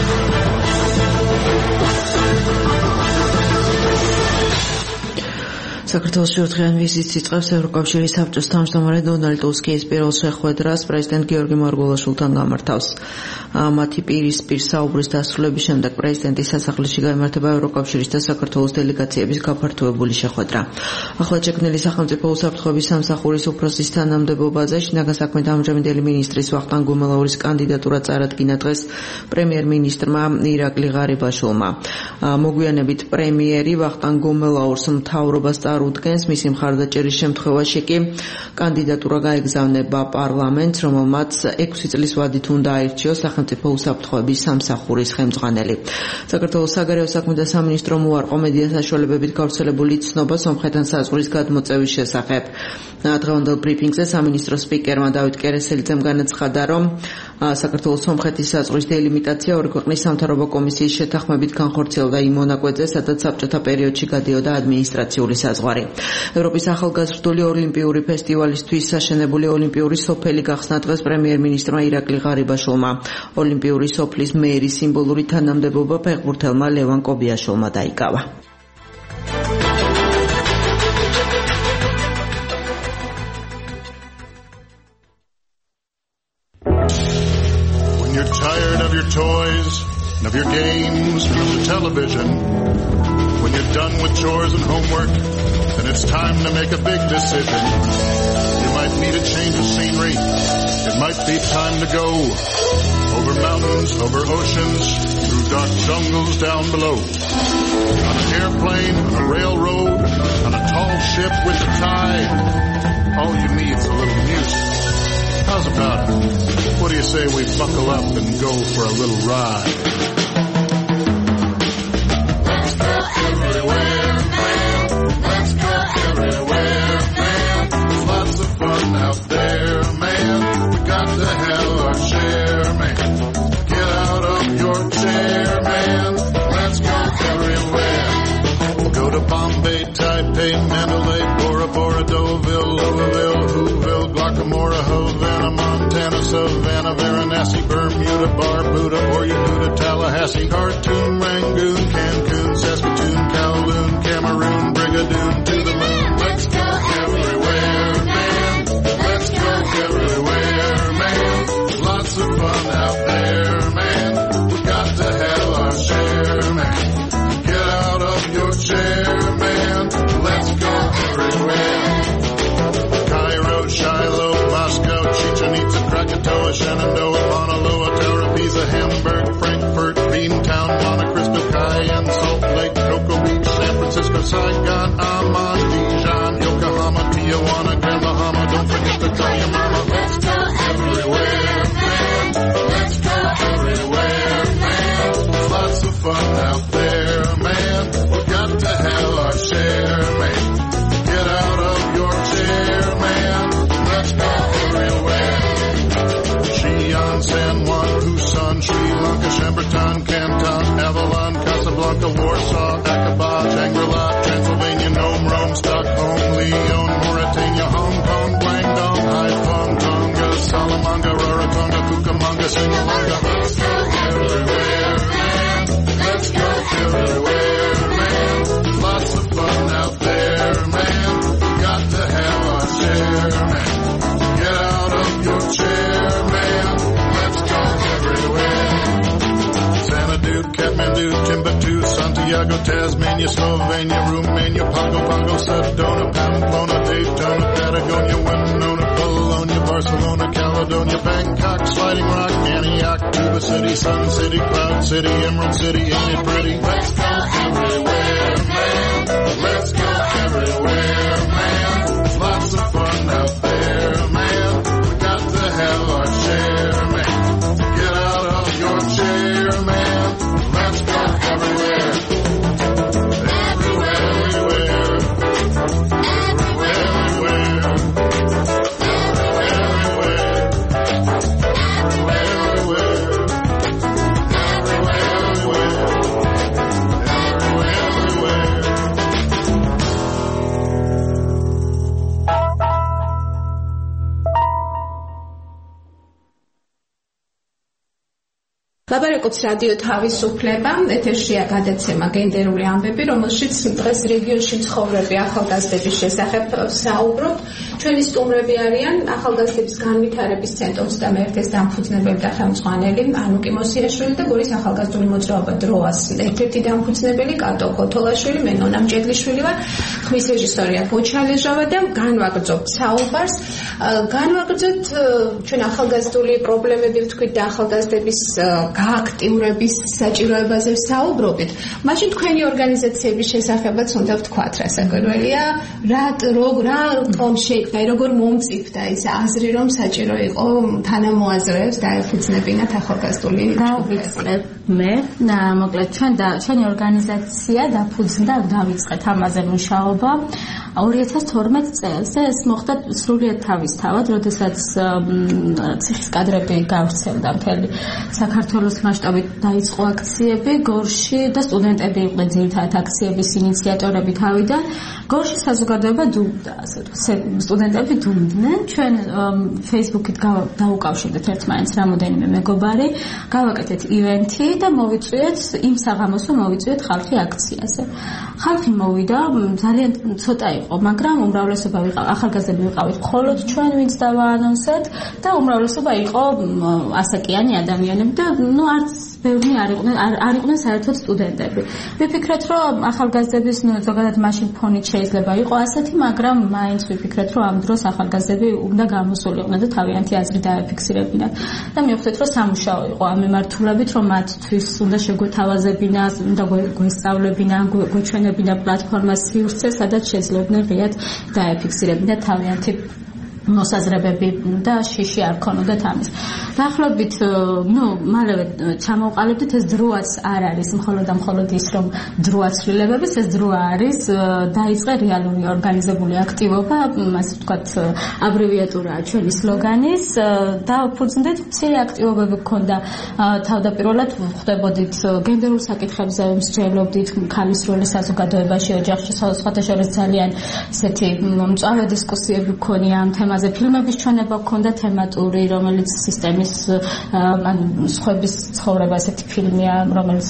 საქართველოში 4 დღიანი ვიზიტს იწყებს ევროკავშირის საბჭოს თავმჯდომარე დონალდ ტუსკი. ის პირველ შეხვედრას პრეზიდენტ გიორგი მარგველაშვილთან გამართავს. მათი პირისპირ საუბრის დასრულების შემდეგ პრეზიდენტის სასახლეში გაიმართება ევროკავშირის და საქართველოს დელეგაციების გაფართოებული შეხვედრა. ახლად შექმნილი სახელმწიფო უსაფრთხოების სამსახურის უფროსის თანამდებობაზე შინაგან საქმეთა ამჟამინდელი მინისტრის ვახტანგ გუმელაურის კანდიდატურა წარადგინა დღეს პრემიერ-მინისტრმა ირაკლი ღარიბაშვილმა. მოგვიანებით პრემიერი ვახტანგ გუმელაურს მთავრობას წარუდგენს. მისი მხარდაჭერის შემთხვევაში კი კანდიდატურა გაეგზავნება პარლამენტს, რომელმაც 6 წლის ვადით უნდა აირჩიოს სახელმწიფო უსაფრთხოების სამსახურის ხელმძღვანელი. საქართველოს საგარეო საქმეთა სამინისტრო მოარყო მედია საშუალებებით გავრცელებული ცნობა სომხეთთან საზღვრის გადმოწევის შესახებ. დღევანდელ ბრიფინგზე სამინისტრო სპიკერმა დავით კერესელიძემ განაცხადა, რომ საქართველოს სომხეთის საზღვრის დელიმიტაცია ორი ქვეყნის სამთავრობო კომისიის შეთანხმებით განხორციელდა იმ მონაკვეთზე, სადაც საბჭოთა პერიოდში გადიოდა ადმინისტრაციული საზღვარი. ევროპის ახალგაზრდული ოლიმპიური ფესტივალისთვის საშენებული ოლიმპიური სოფელი გახსნა დღეს პრემიერ-მინისტრმა ირაკლი ღარიბაშვილმა. ოლიმპიური სოფლის მერის სიმბოლური თანამდებობა ფეხბურთელმა ლევან კობიაშვილმა დაიკავა. You're tired of your toys and of your games and your television. When you're done with chores and homework, then it's time to make a big decision. You might need a change of scenery. It might be time to go over mountains, over oceans, through dark jungles down below. On an airplane, on a railroad, on a tall ship with a tide. All you need is a little music. How's about it? What do you say we buckle up and go for a little ride? Let's go everywhere, man. Let's go everywhere, man. There's lots of fun out there, man. We got to have our share, man. Get out of your chair, man. Let's go everywhere. We'll go to Bombay, Taipei, Mandalay, Bora Bora, Deauville, Louisville, Whoville, Guacamora, Havana, Montana, Savannah, Varanasi, Bermuda, Barbuda, or you go to Tallahassee, Khartoum, Rangoon, Cancun, Saskatoon, Kowloon, Cameroon, Brigadoon, to the moon. Let's go everywhere, man. Let's go everywhere, man. Lots of fun out there, man. We got to have our share, man. Get out of your chair, man. Let's go everywhere. Cairo, Shiloh, Moscow, Chichen Itza, Krakatoa, Shenandoah, Honolulu, Tara, Pisa, Hamburg, Frankfurt, Beantown, Monte Cristo, Cayenne, Salt Lake, Cocoa Beach, San Francisco, Saigon, Amman, Dijon, Yokohama, Tijuana, Grand Bahama. Don't forget to tell your mama. Let's go everywhere, man. Let's go everywhere, man. Lots of fun out there, man. We got to have our share, man. Get out of your chair, man. Let's go everywhere. Xi'an, San Juan, Busan, Sri Lanka, Shemberton, Canton, Avalon, Casablanca, Warsaw, Aqaba, Shangri-La, Transylvania, Nome, Rome, Stockholm, Lyon, Mauritania, Hong Kong, Guangdong, Haiphong, Tonga, Salamanca, Rarotonga, Cucamonga, Singalonga. Let's go everywhere, man. Let's go everywhere, man. Lots of fun out there, man. We got to have our share, man. Get out of your chair, man. Let's go everywhere. Xanadu, Kathmandu, Timbuktu, Santiago, Tasmania, Slovenia, Romania, Pago Pago, Sedona, Pamplona, Daytona, Patagonia, Winona, Bologna, Barcelona, Caledonia, Bangkok, Sliding Rock, Antioch, Tuba City, Sun City, Cloud City, Emerald City, ain't it pretty? Let's go everywhere, man. Let's go everywhere, man. Lots of fun out there, man. We got to have our share, man. Get out of your chair, man. Let's go everywhere. Everywhere, everywhere. Everywhere, everywhere. Everywhere, everywhere. ლაპარაკობს რადიო თავისუფლება, ეთერშია გადაცემა გენდერული ამბები, რომელშიც დღეს რეგიონში მცხოვრები ახალგაზრდების შესახებ საუბრობთ. ჩვენი სტუმრები არიან ახალგაზრდების განვითარების ცენტრის 21-ის დამფუძნებელი და ხელმძღვანელი ანუკი მოსიაშვილი და გორის ახალგაზრდული მოძრაობა დროას ერთ-ერთი დამფუძნებელი კატო ქოთოლაშვილი, მე ნონა მჭედლიშვილი ვარ, ხმის რეჟისორია გოჩალეჟავა და განვაგრძობთ საუბარს. განვაგრძობთ ჩვენ ახალგაზრდული პრობლემები ვთქვით და ახალგაზრდების გააქტიურების საჭიროებაზე საუბრობთ. მაშინ თქვენი ორგანიზაციების შესახებაც უნდა ვთქვათ, რასაკვირველია, რა რომ შეიქმნა, როგორ მომწიფდა ის აზრი, რომ საჭირო იყო თანამოაზრეებს დაეფუძნებინათ ახალგაზრდული დავიწყებ მე, მოკლედ ჩვენი ორგანიზაცია დაფუძნდა, დავიწყეთ ამაზე მუშაობა 2012 წელს და ეს მოხდა სრულიად თავისთავად, როდესაც ციხის კადრები გავრცელდა მთელი საქართველოს მასშტაბით დაიწყო აქციები გორში და სტუდენტები იყვნენ ძირითადად აქციების ინიციატორები თავიდან. გორში საზოგადოება დუმდა, ასე ვთქვათ, სტუდენტები დუმდნენ. ჩვენ Facebook-ით დაუკავშირდით ერთმანეთს რამოდენიმე მეგობარი, გავაკეთეთ ივენთი და მოვიწვიეთ იმ საღამოს, რომ მოვიწვიეთ ხალხი აქციაზე. ხალხი მოვიდა, ძალიან ცოტა იყო, მაგრამ უმრავლესობა ახალგაზრდები ვიყავით მხოლოდ ჩვენ, ვინც დავაანონსეთ და უმრავლესობა იყო ასაკიანი ადამიანები და არც ბევრი არ იყვნენ საერთოდ სტუდენტები. ვიფიქრეთ, რომ ახალგაზრდების ზოგადად მაშინ ფონით შეიძლება იყოს ასეთი, მაგრამ მაინც ვიფიქრეთ, რომ ამ დროს ახალგაზრდები უნდა გამოსულიყვნენ და თავიანთი აზრი დაეფიქსირებინათ. და მივხვდით, რომ სამუშაო იყო ამ მიმართულებით, რომ მათთვის უნდა შეგვეთავაზებინა, უნდა გვესწავლებინა, გვეჩვენებინა პლატფორმა სივრცე, სადაც შეძლებდნენ ღიად დაეფიქსირებინათ თავიანთი მოსაზრებები და შიში არ ქონოდათ ამის. დაახლოებით, მალევე ჩამოვყალიბდით, ეს დროაც არ არის მხოლოდ ის, რომ დროა ცვლილებების, ეს დროა არის, დაიწყე რეალური ორგანიზებული აქტივობა, ასე ვთქვათ, აბრევიატურაა ჩვენი სლოგანის, დავფუძნდით მცირე აქტივობები გქონდა, თავდაპირველად ხვდებოდით გენდერულ საკითხებზე, მსჯელობდით ქალის როლის საზოგადოებაში, ოჯახში, სხვათა შორის ძალიან ესეთი მწვავე დისკუსიები გქონია ამ თემაზე. ფილმების ჩვენება გქონდა თემატური, რომელიც სისტემის სხვების ცხოვრება ესეთი ფილმია, რომელიც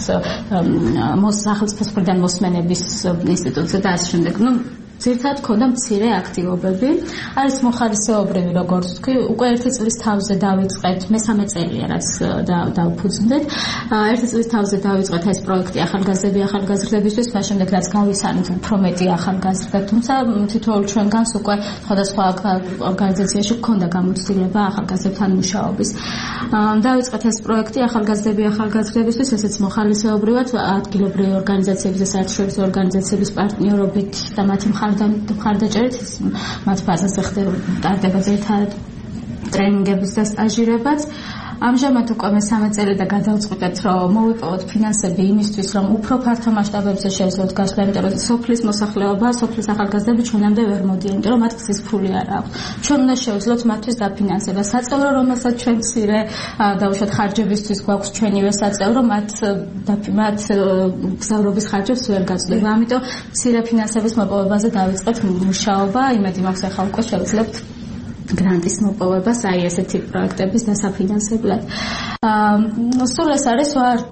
სახელმწიფოს მხრიდან მოსმენების ინსტიტუტზე და ასე შემდეგ. ძირითადად ქონდა მცირე აქტივობები. არის მოხალისეობრივი, როგორც ვთქვი, უკვე 1 წლის თავზე დავიწყეთ, მესამე წელია, რაც დავფუძნდეთ. 1 წლის თავზე დავიწყეთ ეს პროექტი ახალგაზრდებისთვის, მას შემდეგ რაც გავისანით უფრო მეტი ახალგაზრდა, თუმცა თითოეულ ჩვენგანს უკვე სხვადასხვა ორგანიზაციაში გქონდა გამოცდილება ახალგაზრდებთან მუშაობის. დავიწყეთ ეს პროექტი ახალგაზრდებისთვის, ესეც მოხალისეობრივად, ადგილობრივი ორგანიზაციების და საერთაშორისო ორგანიზაციების პარტნიორობით და მათი მხარდაჭერით მათ ბაზაზე ხდება ძირითადად ტრენინგების და სტაჟირებაც. ამჟამად უკვე მესამე წელი და გადავწყვიტეთ, რომ მოვიპოვოთ ფინანსები იმისთვის, რომ უფრო ფართო მასშტაბებზე შევძლოთ გასვლა, იმიტომ რომ სოფლის მოსახლეობა, სოფლის ახალგაზრდები ჩვენამდე ვერ მოდიან, იმიტომ რომ მათ გზის ფული არ აქვს. ჩვენ უნდა შევძლოთ მათთვის დაფინანსება. საწევრო, რომელსაც ჩვენ მცირე დაუშვათ ხარჯებისთვის გვაქვს ჩვენივე საწევრო, მათ გზავრობის ხარჯებს ვერ გაძლევა. ამიტომ მცირე ფინანსების მოპოვებაზე დავიწყეთ მუშაობა, იმედი მაქვს ახლა უკვე შევძლებთ გრანტის მოპოვებას აი ესეთი პროექტების დასაფინანსებლად. სულ ეს არის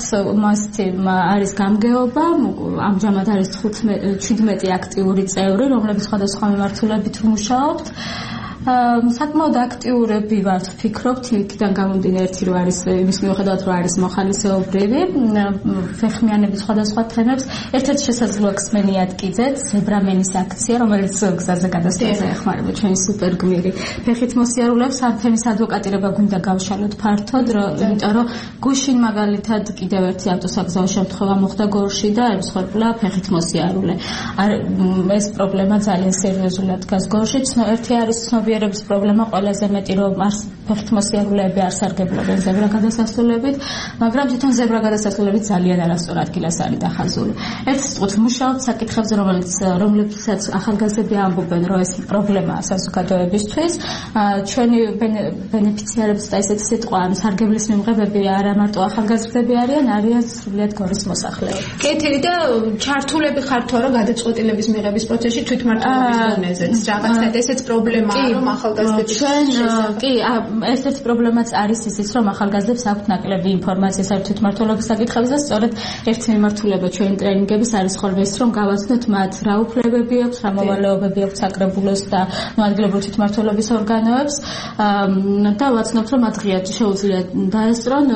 არის გამგეობა, ამჟამად არის 17 აქტიური წევრი, რომლებიც სხვადასხვა მიმართულებით მუშაობთ. საკმაოდ აქტიურები ვართ, ვფიქრობთ, იქიდან გამომდინარე ერთი რო არის იმის მიუხედავად რომ არის მოხალისეობრივი, ფეხმიანების სხვადასხვა თემებს. ერთ-ერთი შესაძლოა ხსმენი ადგიძეთ, ზებრამენის აქცია, რომელიც გზაზე გადასვლაზე ეხმარება ჩვენი სუპერგმირი. ფეხით მოსიარულეებს ამ თემის ადვოკატირება გვინდა გავშალოთ ფართოდ, იმიტომ რომ გუშინ მაგალითად კიდევ ერთი ავტოსაგზაო შემთხვევა მოხდა გორში და ემსხვერპლა ფეხით მოსიარულე. ეს პრობლემა ძალიან სერიოზულად დგას გორში. ერთი არის ცნობიერების პრობლემა, ყველაზე მეტი რომ ფეხით მოსიარულეები არ სარგებლობენ ზებრა გადასასვლელებით, მაგრამ თვითონ ზებრა გადასასვლელები ძალიან არასწორ ადგილას არის დახაზული. ერთ სიტყვით მუშაობთ საკითხებზე, რომლებსაც ახალგაზრდები ამბობენ, რომ ეს პრობლემაა საზოგადოებისთვის. ჩვენი ბენეფიციარები და ესეთი სიტყვა, სარგებლის მიმღებები არა მარტო ახალგაზრდები არიან სრულიად გორის მოსახლეები. კეთილი და ჩართულები ხართ რა გადაწყვეტილების მიღების პროცესში თვითმმართველობის დონეზეც რაღაცა ესეც პრობლემაა, რომ ახალგაზრდები ერთ-ერთი პრობლემაც არის ისიც, რომ ახალგაზრდებს აქვთ ნაკლები ინფორმაცია საერთოდ მმართველობის საკითხებზე და სწორედ ერთი მიმართულება ჩვენი ტრენინგების არის ხოლმე ის, რომ გავაცნოთ მათ რა უფლებები აქვს, რა მოვალეობები აქვს საკრებულოს და ადგილობრივი თვითმმართველობის ორგანოებს და ვაცნობთ, რომ მათ ღიად შეუძლია დაესწრონ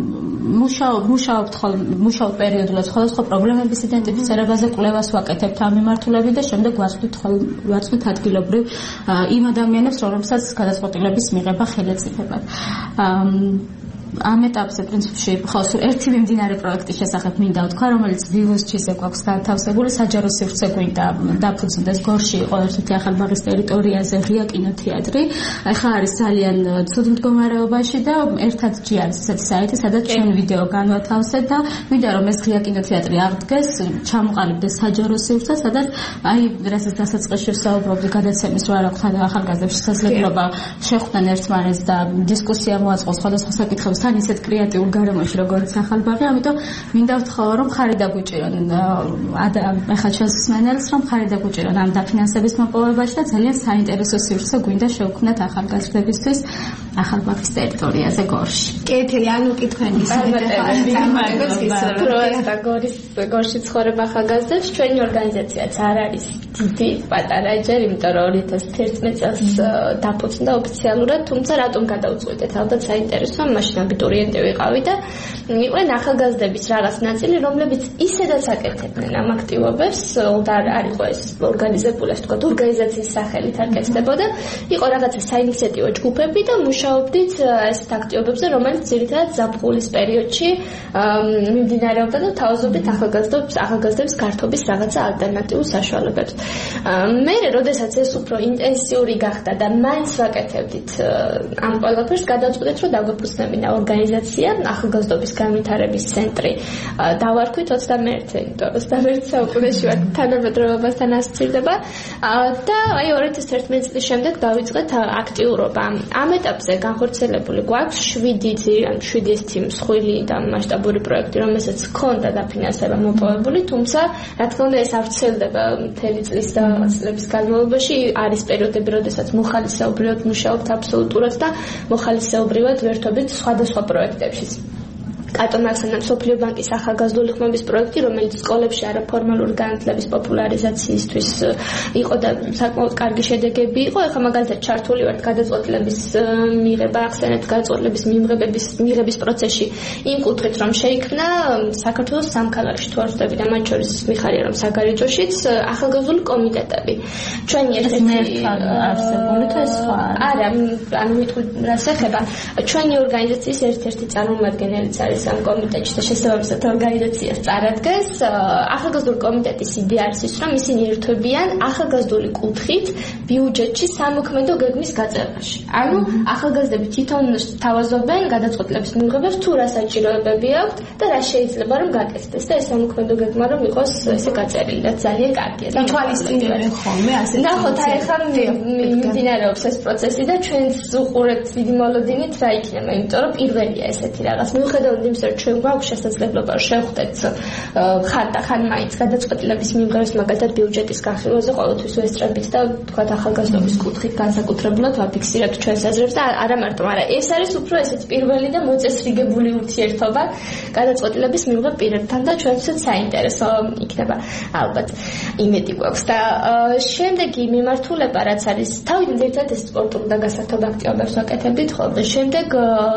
მუშაობ პერიოდულად სხვადასხვა პრობლემების იდენტიფიცირებაზე კვლევას ვაკეთებთ ამ მიმართულებით და შემდეგ ვაცნობთ ადგილობრივ იმ ადამიანებს, რომლებსაც გადაწყვეტილების მიღება ხელეწიფებათ. ამ ეტაპზე პრინციპში ხოლმე ერთი მიმდინარე პროექტის შესახებ მინდა ვთქვა, რომელიც ვივოსჩიზე გვაქვს განთავსებული, საჯარო სივრცე გვინდა დაფუძნდეს გორში იყო ერთ-ერთი ახალბაღის ტერიტორიაზე ღია კინოთეატრი. ახლა არის ძალიან ცუდ მდგომარეობაში და ერთად ჯი არის ესეთი საიტი, სადაც ჩვენ ვიდეო განვათავსეთ და მინდა რომ ეს ღია კინოთეატრი აღდგეს, ჩამოყალიბდეს საჯარო სივრცე, სადაც აი რასაც დასაწყისში ვსაუბრობდი, გადაცემის რო არ აქვს ახალგაზრდებს შესაძლებლობა შეხვდნენ ერთმანეთს და დისკუსია მოაწყოს სხვადასხვა საკითხებზე თან ისეთ კრეატიულ გარემოში როგორც ახალბაღი, ამიტომ მინდა ვთხოვო რომ ხარი დაგვიჭირონ ახლა ჩვენს მსმენელს რომ ხარი დაგვიჭირონ ამ დაფინანსების მოპოვებაში და ძალიან საინტერესო სივრცე გვინდა შევქმნათ ახალგაზრდებისთვის ახალბაღის ტერიტორიაზე გორში. კეთილი, ანუ კითხვენი პროექტა გორში ცხოვრება ახალგაზრდებს ჩვენი ორგანიზაციაც არ არის დიდი, პატარა ჯერ, იმიტომ რომ 2011 წელს დაფუძნდა ოფიციალურად, თუმცა რატომ გადავწყვეტეთ? ალბათ საინტერესოა, მაშინ აბიტურიენტი ვიყავი და იყვნენ ახალგაზრდების რაღაც ნაწილი, რომლებიც ისედაც აკეთებდნენ ამ აქტივობებს, და არ იყო ეს ორგანიზებული, ასე ვთქვათ, ორგანიზაციის სახელით არ კეთდებოდა. იყო რაღაცა საინიციატივო ჯგუფები და მუშაობდით ესეთ აქტივობებზე, რომელიც ძირითადად ზაფხულის პერიოდში მიმდინარეობდა და თავაზობდით ახალგაზრდების გართობის რაღაცა ალტერნატიულ საშუალებებს. მერე, როდესაც ეს უფრო ინტენსიური გახდა და მაინც ვაკეთებდით ამ ყველაფერს, გადავწყვეტეთ, რომ დაგვეფუძნებინა ორგანიზაცია ახალგაზრდობის განვითარების ცენტრი. დავარქვით 21, იმიტომ 21 საუკუნეში ვართ თანამედროვეობასთან ასოცირდება და აი 2011 წლის შემდეგ დავიწყეთ აქტიურობა. ამ ეტაპზე განხორციელებული გვაქვს 7 მსხვილი და მასშტაბური პროექტი, რომელსაც ჰქონდა დაფინანსება მოპოვებული, თუმცა რა თქმა უნდა ეს არ ვრცელდება მთელი წლის და წლების განმავლობაში. არის პერიოდები, როდესაც მოხალისეობრივად მუშაობთ აბსოლუტურად და მოხალისეობრივად ვერთობით სხვადასხვა პროექტებშიც. კატო მაქსანა მსოფლიო ბანკის ახალგაზრდული ხმების პროექტი, რომელიც სკოლებში არაფორმალური განათლების პოპულარიზაციისთვის იყო და საკმაოდ კარგი შედეგები იყო. ეხლა მაგალითად ჩართული ვართ გადაწყვეტილების მიღება, ახსენეთ გადაწყვეტილების მიღების პროცესში იმ კუთხით, რომ შეიქმნა საქართველოს სამქალაქში თუ არ ვხვდები და მათ შორის მიხარია რომ საგარეჯოშიც ახალგაზრდული კომიტეტები. ჩვენი ერთ-ერთი არსებული თუ ეს სხვა არა, ანუ მიტყვი რას ეხება, ჩვენი ორგანიზაციის ერთ-ერთი წარმომადგენელიც არის ამ კომიტეტში და შესაბამისად ორგანიზაციას წარადგენს. ახალგაზრდული კომიტეტის იდეა არის ის, რომ ისინი ერთვებიან ახალგაზრდული კუთხით ბიუჯეტში სამოქმედო გეგმის გაწევაში. ანუ ახალგაზრდები თვითონ თავაზობენ გადაწყვეტილების მიღებებს, თუ რა საჭიროებები აქვთ და რა შეიძლება რომ გაკეთდეს და ეს სამოქმედო გეგმა რომ იყოს ესე გაწერილი და ძალიან კარგია. თვალისწინებენ ხოლმე ასე. ნახოთ, აი ხა მიმდინარეობს ეს პროცესი და ჩვენც უყურებთ დიდი მოლოდინით რა იქნება, იმიტომ რომ პირველია ესეთი რაღაც. მიუხედავად იმისა, რომ ჩვენ გვაქვს შესაძლებლობა შევხვდეთ ხან და ხან მაინც გადაწყვეტილების მიღების მაგალითად ბიუჯეტის განხილვაზე ყოველთვის ვესწრებით და თქვათ ახალგაზრდობის კუთხით განსაკუთრებულად ვაფიქსირებთ ჩვენს აზრებს და არა მარტო, მაგრამ ეს არის უფრო ესეც პირველი და მოწესრიგებული ურთიერთობა გადაწყვეტილების მიღებ პირებთან და ჩვენსაც საინტერესო იქნება ალბათ იმედი გვაქვს და შემდეგი მიმართულება რაც არის თავიდან ერთად ეს სპორტულ და გასართობ აქტივობებს ვაკეთებდით ხოლმე შემდეგ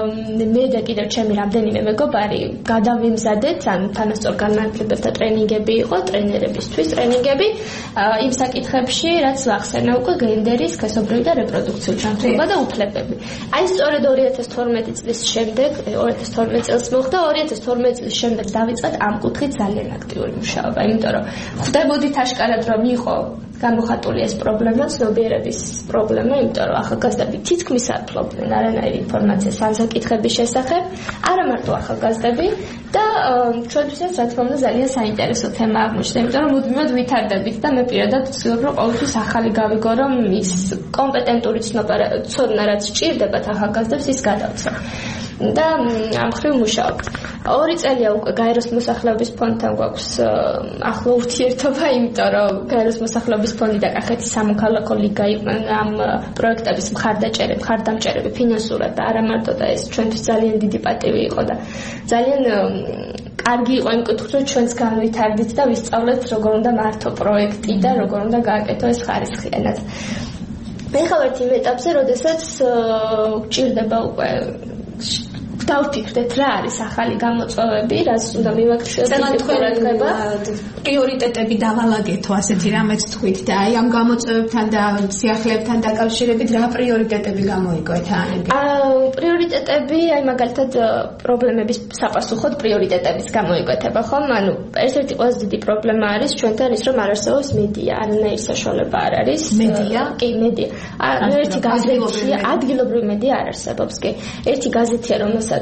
მე და კიდევ ჩემი რამდენიმე მეგობარი გადავიმზადეთ ან თანასწორ განმანათლებელთა ტრენინგები იყო ტრენერებისთვის ტრენინგები იმ საკითხებში რაც ვახსენე უკვე გენდერის სქესობრივი და რეპროდუქციული ჯანმრთელობა და უფლებები. აი სწორედ 2012 წლის შემდეგ 2012 წელს მოხდა 2012 წლის შემდეგ დავიწყეთ ამ კუთხით ძალიან აქტიური მუშაობა, იმიტომ რომ ხვდებოდით აშკარად რომ იყო გამოხატული ეს პრობლემა, ცნობიერების პრობლემა, იმიტომ რომ ახალგაზრდები თითქმის არ ფლობდნენ არანაირ ინფორმაციას ამ საკითხების შესახებ, არა მარტო ახალგაზრდები და ჩვენთვისაც რა თქმა უნდა ძალიან საინტერესო თემა აღმოჩნდა, იმიტომ რომ მუდმივად ვითარდებით და მე პირადად ვცდილობ რომ ყოველთვის ახალი გავიგო, რომ ის კომპეტენტური ცოდნა რაც სჭირდებათ ახალგაზრდებს ის გადავცე. და ამ ხრივ მუშაობთ. 2 წელია უკვე გაეროს მოსახლეობის ფონდთან გვაქვს ახლო ურთიერთობა, იმიტომ რომ გაეროს მოსახლეობის ფონდი და კახეთის სამოქალაქო ლიგა იყვნენ ამ პროექტების მხარდამჭერები ფინანსურად და არა მარტო და ეს ჩვენთვის ძალიან დიდი პატივი იყო და ძალიან კარგი იყო იმ კუთხით, რომ ჩვენს განვითარდით და ვისწავლეთ როგორ უნდა მართო პროექტი და როგორ უნდა გააკეთო ეს ხარისხიანად. მე ხავართ იმ ეტაპზე, როდესაც გჭირდება უკვე დავფიქრდეთ რა არის ახალი გამოწვევები, რაც უნდა მივაქციოთ ყურადღება. პრიორიტეტები დავალაგეთო, ასეთი რამეც თქვით და აი ამ გამოწვევებთან და სიახლეებთან დაკავშირებით რა პრიორიტეტები გამოიკვეთა? პრიორიტეტები, აი მაგალითად პრობლემების საფასუხოდ პრიორიტეტების გამოიკვეთება, ხომ? ანუ ერთ-ერთი ყველაზე დიდი პრობლემა არის ჩვენთან ის, რომ არ არსებობს მედია, არანაირი საშუალება არ არის. მედია? კი, მედია. ერთი გაზეთია, ადგილობრივი მედია არ არსებობს, კი. ერთი გაზეთია, რომელსაც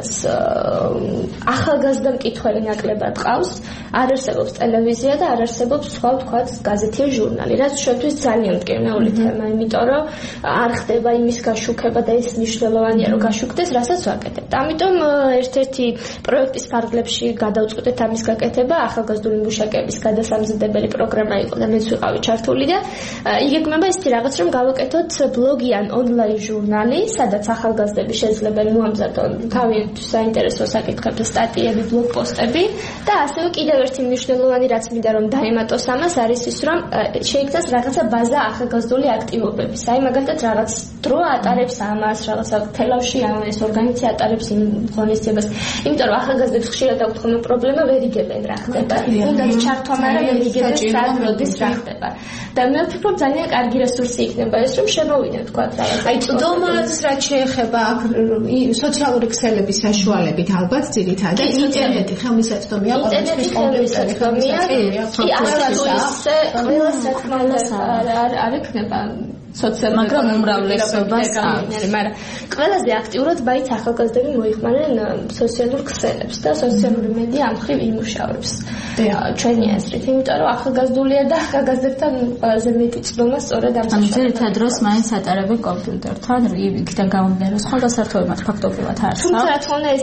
ახალგაზრდა მკითხველი ნაკლებად ყავს, არ არსებობს ტელევიზია და არ არსებობს სხვა ვთქვათ გაზეთი ან ჟურნალი, რაც ჩვენთვის ძალიან მტკივნეული თემა, იმიტომ რომ არ ხდება იმის გაშუქება და ის მნიშვნელოვანია რომ გაშუქდეს, რასაც ვაკეთებთ. ამიტომ ერთ-ერთი პროექტის ფარგლებში გადავწყვეტეთ ამის გაკეთება, ახალგაზრდული მუშაკების გადასამზადებელი პროგრამა იყო და მეც ვიყავი ჩართული და იგეგმება ისეთი რაღაც, რომ გავაკეთოთ ბლოგი ან ონლაინ ჟურნალი, სადაც ახალგაზრდები შეძლებენ მოამზადონ თავიანთი საინტერესო საკითხებზე სტატიები, ბლოგპოსტები და ასევე კიდევ ერთი მნიშვნელოვანი რაც მინდა რომ დაემატოს ამას არის ის რომ შეიქმნას რაღაცა ბაზა ახალგაზრდული აქტივობების. აი მაგალითად რაღაც დრო ატარებს ამას, რაღაცა თელავში ეს ორგანიზაცია ატარებს იმ ღონისძიებას. იმიტომ რომ ახალგაზრდებს ხშირად აქვთ ხოლმე პრობლემა ვერ იგებენ რა ხდება. უნდა ჩართვა, მაგრამ ვერ იგებენ სად როდის რა ხდება. და მე ვფიქრობ ძალიან კარგი რესურსი იქნება ეს რომ შემოვიდნენ თქვა რაღაც. აი წვდომაც რაც შეეხება სოციალური ქსელების საშუალებით ალბათ ძირითადად ინტერნეტი ხელმისაწვდომია ყოველთვის კომპიუტერია კი ყველა საქმე არ იქნება მაგრამ უმრავლესობას მაგრამ ყველაზე აქტიურად ბაიც ახალგაზრდები მოიხმარენ სოციალურ ქსელებს და სოციალური მედია ამ ხრივ იმუშავებს ჩვენი აზრით იმიტომ რომ ახალგაზრდულია და ახალგაზრდებთან ყველაზე მეტი წვდომა სწორედ ამ ძირითადად დროს მაინც ატარებენ კომპიუტერთან იქიდან გამომდინარე რომ სხვა გასართობები მათ ფაქტობრივად არ თუმცა რა თქმა უნდა ეს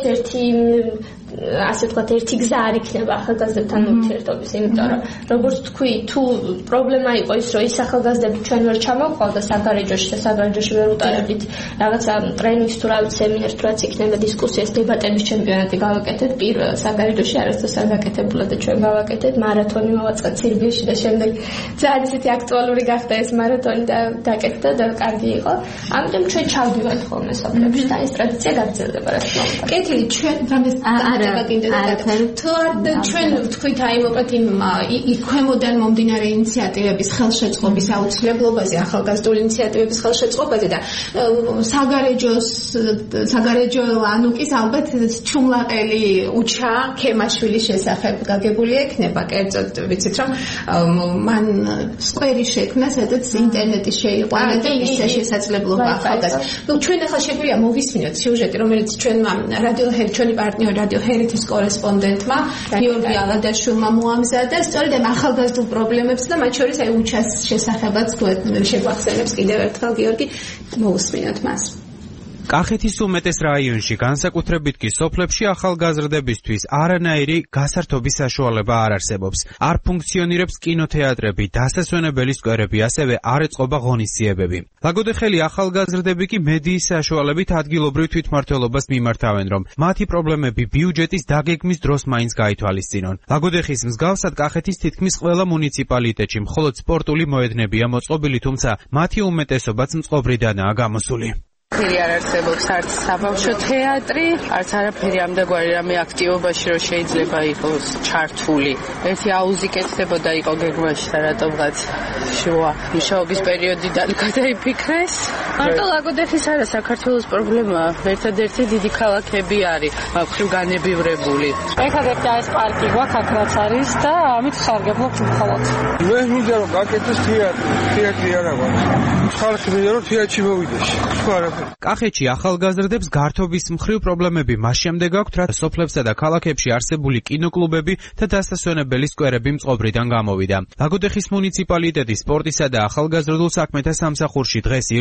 ასე ვთქვათ ერთი გზა არ იქნება ახალგაზრდებთან ურთიერთობის იმიტომ რომ როგორც თქვი თუ პრობლემა იყო ის რომ ის ახალგაზრდები ჩვენ ვერ ჩამოვყავდა საგარეჯოში და საგარეჯოში ვერ უტარებდით რაღაცა ტრენინგს თუ რაღაც სემინარს თუ რაც იქნება დისკუსიას დებატების ჩემპიონატი გავაკეთეთ პირველ საგარეჯოში არასდროს არ გაკეთებულა და ჩვენ გავაკეთეთ მარათონი მოვაწყეთ ცირბილში და შემდეგ ძალიან ისეთი აქტუალური გახდა ეს მარათონი და დაკეთდა და კარგი იყო ამიტომ ჩვენ ჩავდივართ ხოლმე სოფლებში და ეს ტრადიცია გაგრძელდება რა თქმა უნდა კეთილი ჩვენ რამეს თუ არ ჩვენ ვთქვით აი მოკლედ იმ ქვემოდან მომდინარე ინიციატივების ხელშეწყობის აუცილებლობაზე ახალგაზრდული ინიციატივების ხელშეწყობაზე და საგარეჯო ანუკის ალბათ ჩუმლაყელი უჩა ქემაშვილის შესახებ გაგებული ექნება კერძოდ ვიცით რომ მან სკვერი შექმნა სადაც ინტერნეტი შეიყვანა და ისე შესაძლებლობა ახალგაზრდა ნუ ჩვენ ახლა შეგვიძლია მოვისმინოთ სიუჟეტი რომელიც ჩვენმა რადიოჰერი ჩვენი პარტნიორი რადიოჰერეთის კორესპონდენტმა გიორგი ალადაშვილმა მოამზადა სწორედ ამ ახალგაზრდულ პრობლემებს და მათ შორის აი უჩას შესახებაც შეგვახსენებს კიდევ ერთხელ გიორგი მოусმინოთ მას კახეთის უმეტეს რაიონში განსაკუთრებით კი სოფლებში ახალგაზრდებისთვის არანაირი გასართობის საშუალება არ არსებობს. არ ფუნქციონირებს კინოთეატრები, დასასვენებელი სკვერები, ასევე არ ეწყობა ღონისძიებები. ლაგოდეხელი ახალგაზრდები კი მედიის საშუალებით ადგილობრივ თვითმმართველობას მიმართავენ, რომ მათი პრობლემები ბიუჯეტის დაგეგმის დროს მაინც გაითვალისწინონ. ლაგოდეხის მსგავსად კახეთის თითქმის ყველა მუნიციპალიტეტში მხოლოდ სპორტული მოედნებია მოწყობილი, თუმცა მათი უმეტესობაც მწყობრიდანაა გამოსული. ფერი არ არსებობს არც საბავშვო თეატრი, არც არაფერი ამდაგვარი რამე აქტივობაში რომ შეიძლება იყოს ჩართული. ერთი აუზი კეთდებოდა იყო გეგმაში და რატომღაც შუა მუშაობის პერიოდიდან გადაიფიქრეს. მარტო ლაგოდეხის არა საქართველოს პრობლემაა. ერთადერთი დიდი ქალაქები არის მხრივ განებივრებული. ერთადერთი ეს პარკი გვაქვს აქ რაც არის და ამით ხარგებლობთ მხოლოდ. მე მინდა რომ გაკეთოს თეატრი არა გვაქვს. ხალხი მინდა რომ თეატრში მოვიდეს. სხვა რა კახეთში ახალგაზრდებს გართობის მხრივ პრობლემები მას შემდეგ აქვთ, რაც სოფლებსა და ქალაქებში არსებული კინოკლუბები და დასასვენებელი სკვერები მწყობრიდან გამოვიდა. ლაგოდეხის მუნიციპალიტეტის სპორტისა და ახალგაზრდულ საქმეთა სამსახურში დღეს ირწმუნები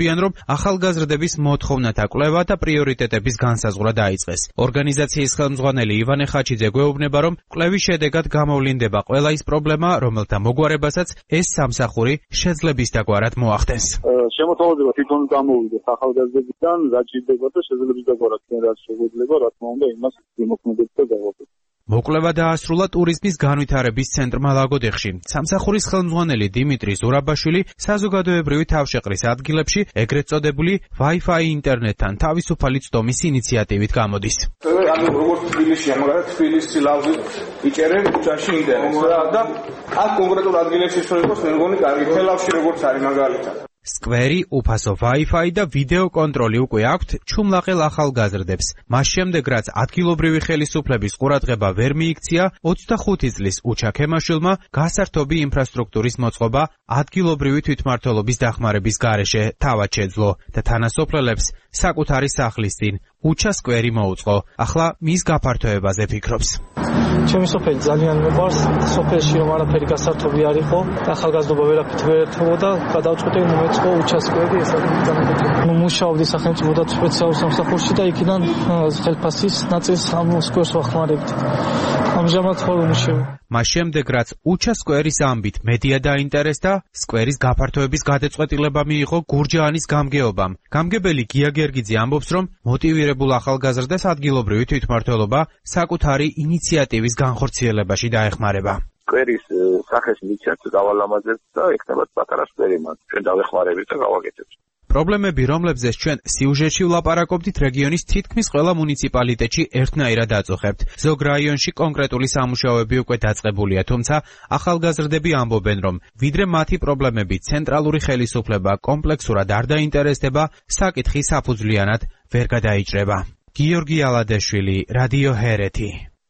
ფიქრობიან, რომ ახალგაზრდების მოთხოვნათა კვლევა და პრიორიტეტების განსაზღვრა დაიწყეს. ორგანიზაციის ხელმძღვანელი ივანე ხაჩიძე გვეუბნება, რომ კვლევის შედეგად გამოვლინდება ყველა ის პრობლემა, რომელთა მოგვარებასაც ეს სამსახური შეძლების დაგვარად მოახდენს. შემოთავაზება თვითონ გამოვიდეს ახალგაზრდებიდან, რაც შეიძლება და შეძლების დაგვარად რაც შეგვიძლია, რა თქმა უნდა, იმას იმოქმედებს და გავაკეთებთ. მოკვლევა დაასრულა ტურიზმის განვითარების ცენტრმა ლაგოდეხში. სამსახურის ხელმძღვანელი დიმიტრი ზურაბაშვილი საზოგადოებრივი თავშეყრის ადგილებში ეგრეთ წოდებული Wi-Fi ინტერნეტთან თავისუფალი წდომის ინიციატივით გამოდის. ანუ როგორც თბილისშია, მაგალითად თბილისში ლავზი იჭერენ ქუჩაში ინტერნეტს და აქ კონკრეტულ ადგილებში რო იყოს, მე მგონი კარგი თელავში როგორც არის მაგალითად. სკვერი, უფასო Wi-Fi და ვიდეო კონტროლი უკვე აქვთ ჩუმლაყელ ახალგაზრდებს. მას შემდეგ, რაც ადგილობრივი ხელისუფლების ყურადღება ვერ მიიქცია, 25 წლის უჩა ქემაშვილმა გასართობი ინფრასტრუქტურის მოწყობა ადგილობრივი თვითმმართველობის დახმარების გარეშე თავად შეძლო და თანასოფლელებს საკუთარი სახლის წინ უჩა სკვერი მოუწყო. ახლა მის გაფართოებაზე ფიქრობს. ჩემი სოფელი ძალიან მეყვარს, სოფელში რომ არაფერი გასართობი არ იყო, ახალგაზრდობა ვერაფრით ვერ ერთვოდა, გადავწყვიტე მომეწყო უჩასკვერი, ეს არის დამოკიდებული. მუშაობდი სახელმწიფო და სპეციალურ სამსახურში და იქიდან ხელფასის ნაწილს ამ სკვერს ვახმარებდი. ამჟამად ხოლმე მუშაობ. მას შემდეგ, რაც უჩა სკვერის ამბით მედია დაინტერესდა, სკვერის გაფართოების გადაწყვეტილება მიიღო გურჯაანის გამგეობამ. გამგებელი გია გერგიძე ამბობს, რომ მოტივირებულ ახალგაზრდას ადგილობრივი თვითმმართველობა საკუთარი ინიციატივის განხორციელებაში დაეხმარება. სკვერის სახეს მიცემთ გავალამაზებთ და ეკნებათ პატარა სკვერი მათ. ჩვენ დავეხმარებით და გავაკეთებთ. პრობლემები, რომლებზეც ჩვენ სიუჟეტში ვლაპარაკობდით, რეგიონის თითქმის ყველა მუნიციპალიტეტში ერთნაირად აწუხებთ. ზოგ რაიონში კონკრეტული სამუშაოები უკვე დაწყებულია, თუმცა ახალგაზრდები ამბობენ, რომ ვიდრე მათი პრობლემები ცენტრალური ხელისუფლება კომპლექსურად არ დაინტერესდება, საკითხი საფუძვლიანად ვერ გადაიჭრება. გიორგი ალადეშვილი, რადიო ჰერეთი.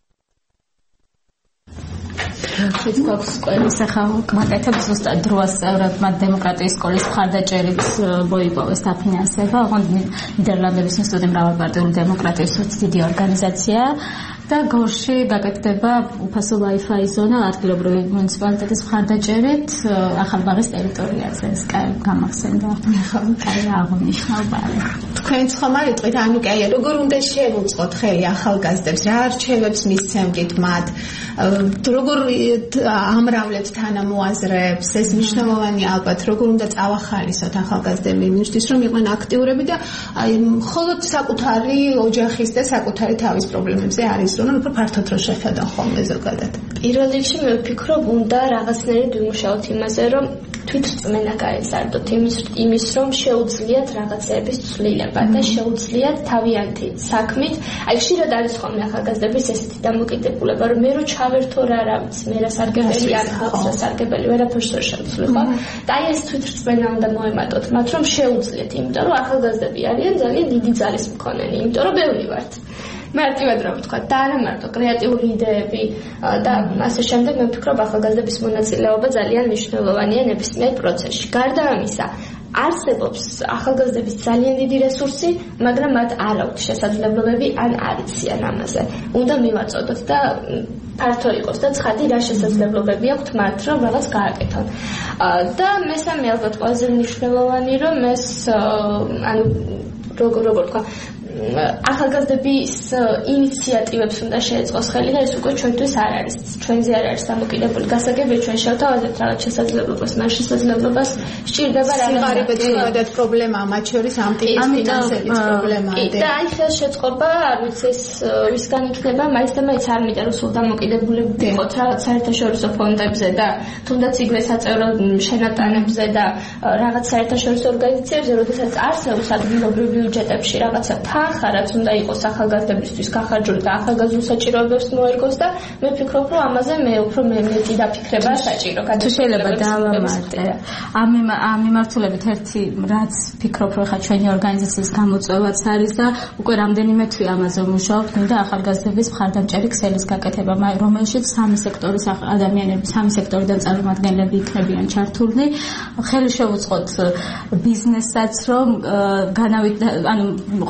ეს გვაქვს სკოლის ახალ მაკეთებს ზუსტად დროასწევრად მათ დემოკრატიის სკოლის მხარდაჭერით მოიპოვეს დაფინანსება. ოღონდ ნიდერლანდების ინსტიტუტი მრავალპარტიული დემოკრატიის დიდი ორგანიზაცია და გორში გაკეთდება უფასო Wi-Fi ზონა ადგილობრივი მუნიციპალიტეტის მხარდაჭერით ახალბაღის ტერიტორიაზე. ეს კაი გამახსენდა. კაი აღნიშნავდა. თქვენ ხომ არ იტყვით, ანუ კაი როგორ უნდა შევუწყოთ ხელი ახალგაზრდებს, რა არჩევებს მისცემთ მათ, როგორ ამრავლებთ თანამოაზრეებს, ეს მნიშვნელოვანია ალბათ, როგორ უნდა წავახალისოთ ახალგაზრდები იმისთვის, რომ იყვნენ აქტიურები და აი მხოლოდ საკუთარი ოჯახის და საკუთარი თავის პრობლემებზე არის რომ უფრო ფართოდ რო შეხედონ ხოლმე ზოგადად. პირველ რიგში მე ვფიქრობ, უნდა რაღაცნაირად ვიმუშაოთ იმაზე, რომ თვითრწმენა გაეზარდოთ იმის, რომ შეუძლიათ რაღაცების ცვლილება და შეუძლიათ თავიანთი საქმით. აი ხშირად არის ხოლმე ახალგაზრდების ესეთი დამოკიდებულება, რომ მე რო ჩავერთო რა ვიცი, მე რა სარგებელი არ ხავს, რა სარგებელი ვერაფერს ვერ შევძლებ. და აი ეს თვითრწმენა უნდა მოემატოთ მათ, რომ შეუძლიათ, იმიტომ რომ ახალგაზრდები არიან ძალიან დიდი ძალის მქონენი, იმიტომ რომ ბევრი ვართ. მარტივად რა ვთქვა, და არა მარტო კრეატიული იდეები და ასე შემდეგ, მე ვფიქრობ, ახალგაზრდების მონაწილეობა ძალიან მნიშვნელოვანია ნებისმიერ პროცესში. გარდა ამისა, არსებობს ახალგაზრდების ძალიან დიდი რესურსი, მაგრამ მათ არ აქვთ შესაძლებლობები ან არ იციან ამაზე. უნდა მივაწოდოთ და ფართო იყოს და ცხადი რა შესაძლებლობები აქვთ მათ, რომ რაღაც გააკეთონ. და მესამე ალბათ ყველაზე მნიშვნელოვანი, რომ ეს ანუ როგორ თქვა, ახალგაზრდების ინიციატივებს უნდა შეეწყოს ხელი და ეს უკვე ჩვენთვის არ არის. ჩვენზე არ არის დამოკიდებული. გასაგებია ჩვენ შევთავაზებთ რაღაც შესაძლებლობას, მას შესაძლებლობას სჭირდება სიღარიბე ზოგადად პრობლემაა, მათ შორის ამ ტიპის ფინანსების პრობლემაა. და აი ხელშეწყობა, არ ვიცი ეს ვისგან იქნება, მაინც და მაინც არ მინდა რომ სულ დამოკიდებულები ვიყოთ რაღაც საერთაშორისო ფონდებზე და თუნდაც იგივე საწევრო შენატანებზე და რაღაც საერთაშორისო ორგანიზაციებზე, როდესაც არსებობს ადგილობრივ ბიუჯეტებში რაღაცა ხარაც უნდა იყოს ახალგაზრდებისთვის გახარჯული და ახალგაზრდულ საჭიროებებს მოერგოს და მე ვფიქრობ, რომ ამაზე მე უფრო მეტი დაფიქრება საჭირო. თუ შეიძლება დავამატე. ამ მიმართულებით ერთი რაც ვფიქრობ, რომ ხა ჩვენი ორგანიზაციის გამოწვევაც არის და უკვე რამდენიმე თვე ამაზე ვმუშაობთ, მინდა ახალგაზრდების მხარდამჭერი ქსელის გაკეთება, რომელშიც სამი სექტორის ადამიანები, სამი სექტორიდან წარმომადგენლები იქნებიან ჩართულნი. ხელი შევუწყოთ ბიზნესაც, რომ ანუ ყველა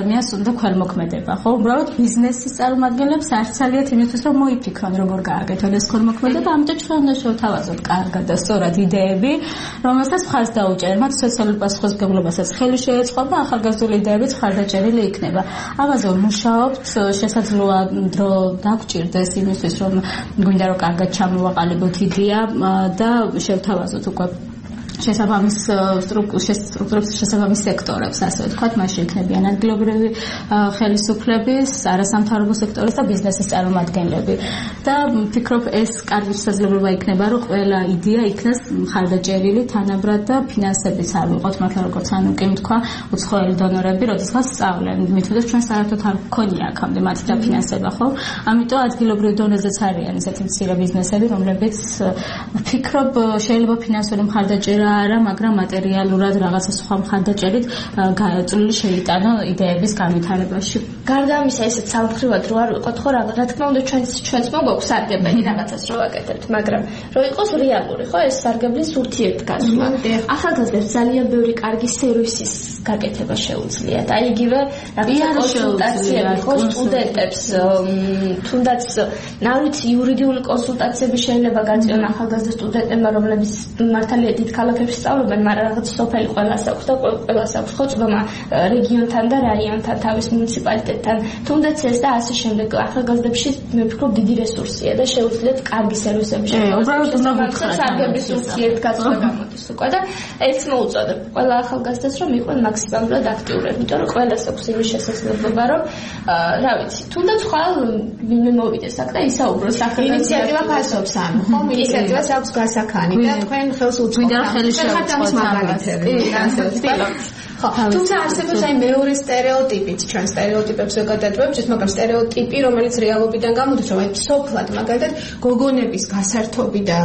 ადამიანს უნდა ქველმოქმედება, ხო? უბრალოდ ბიზნესის წარმომადგენლებს არ ცალიათ იმისთვის, რომ მოიფიქრონ, როგორ გააკეთონ ეს ქველმოქმედება, ამიტომ ჩვენ უნდა შევთავაზოთ კარგად და სწორად იდეები, რომელსაც მხარს დაუჭერთ, მათ სოციალურ პასუხისმგებლობასაც ხელი შეეწყობა, ახალგაზრდული იდეებიც მხარდაჭერილი იქნება. ამაზე ვმუშაობთ, შესაძლოა დრო დაგჭირდეს იმისთვის, რომ გვინდა რომ კარგად ჩამოვაყალიბოთ იდეა და შევთავაზოთ უკვე შესაბამის სტრუქტურებს, შესაბამის სექტორებს, ასე ვთქვათ, მაშინ იქნებიან ადგილობრივი ხელისუფლების, არასამთავრობო სექტორის და ბიზნესის წარმომადგენლები. და ვფიქრობ, ეს კარგი შესაძლებლობა იქნება, რომ ყველა იდეა იქნას მხარდაჭერილი თანაბრად და ფინანსებიც არ ვიყოთ, მაგრამ როგორც ანუკიმ თქვა, უცხოელი დონორები, როდესაც სწავლენ, მithmetes ჩვენ საერთოდ არ გქონია აქამდე მათი დაფინანსება, ხო? ამიტომ ადგილობრივ დონეზეც არიან ესეთი მცირე ბიზნესები, რომლებიც ვფიქრობ, შეიძლება ფინანსური მხარდაჭერა არა, მაგრამ მატერიალურად რაღაცა სხვა მხარდაჭერით წვლილი შეიტანო იდეების განვითარებაში. გარდა ამისა, ესეც სამხედროა რო არ ვიყოთ, ხო, რა თქმა უნდა ჩვენც მოგაქვს სარგებელი რაღაცას რო ვაკეთებთ, მაგრამ რო იყოს რეალური, ხო, ეს სარგებლის ურთიერთგასვლა. ახალგაზრდებს ძალიან ბევრი კარგი სერვისის გაკეთება შეუძლიათ. აი იგივე რაღაცა კონსულტაციები, ხო, სტუდენტებს, თუნდაც არ ვიცი, იურიდიული კონსულტაციები შეიძლება გაწიონ ახალგაზრდა სტუდენტებმა, რომლებიც მართალია დიდ ქალაქებში სწავლობენ, მაგრამ რაღაც სოფელი ყველას აქვს და ყველას აქვს, ხო, წვდომა რეგიონთან და რაიონთან, თავის მუნიციპალიტეტთან, თუნდაც ეს და ასე შემდეგ. ახალგაზრდებში მე ვფიქრობ დიდი რესურსია და შეუძლიათ კარგი სერვისები შეეძლოთ. უბრალოდ უნდა გითხრათ სარგებლის ურთიერთგაცვლა გამოდის უკვე და ეს მოუწოდებ ყველა ახალგაზრდას, რომ იყვნენ მაქსიმალურად აქტიურები, იმიტომ რომ ყველას აქვს იმის შესაძლებლობა, რომ რა ვიცი, თუნდაც ხვალ ვინმე მოვიდეს აქ და ისაუბროს ახალგაზრდას. ინიციატივა ფასობს ამ, ხო? ინიციატივას აქვს გასახანი და თქვენ ხელს უწყობთ ხელი შეუწყოთ მაგალითები. ხო, თუმცა არსებობს აი მეორე სტერეოტიპიც, ჩვენ სტერეოტიპებს ვეკადაჭებთ, მაგრამ სტერეოტიპი, რომელიც რეალობიდან გამოდის, რომ აი სოფლად მაგალითად გოგონების გასართობი და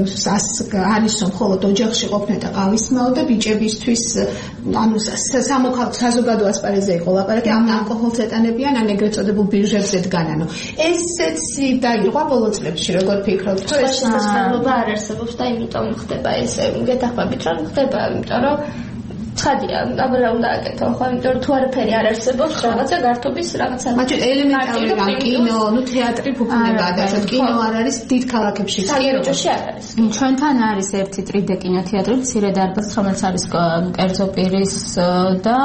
არის რომ მხოლოდ ოჯახში ყოფნა და ყავის მაო და ბიჭებისთვის ანუ სამოქალაქო საზოგადო ასპარეზზე იყო ლაპარაკი, ამ ალკოჰოლს ეტანებიან, ან ეგრეთ წოდებულ ბირჟებზე დგან, ანუ ესეც დაირღვა ბოლო წლებში, როგორ ფიქრობთ, თუ ეს შესაძლებლობა არ არსებობს და იმიტომ ხდება ეს, გეთახმებით რომ ხდება, იმიტომ რომ ცხადია, აბა უნდა აკეთო, ხო, იმიტომ რომ თუ არაფერი არ არსებობს, რაღაცა გართობის რაღაცა. მაგრამ ელემენტარული რა კინო, ნუ თეატრი ფუფუნება და ასე კინო არ არის დიდ ქალაქებში. საერთოში არ არის. ჩვენთან არის ერთი 3D კინოთეატრი, მცირე დარბაზი, რომელიც არის კერძო პირის და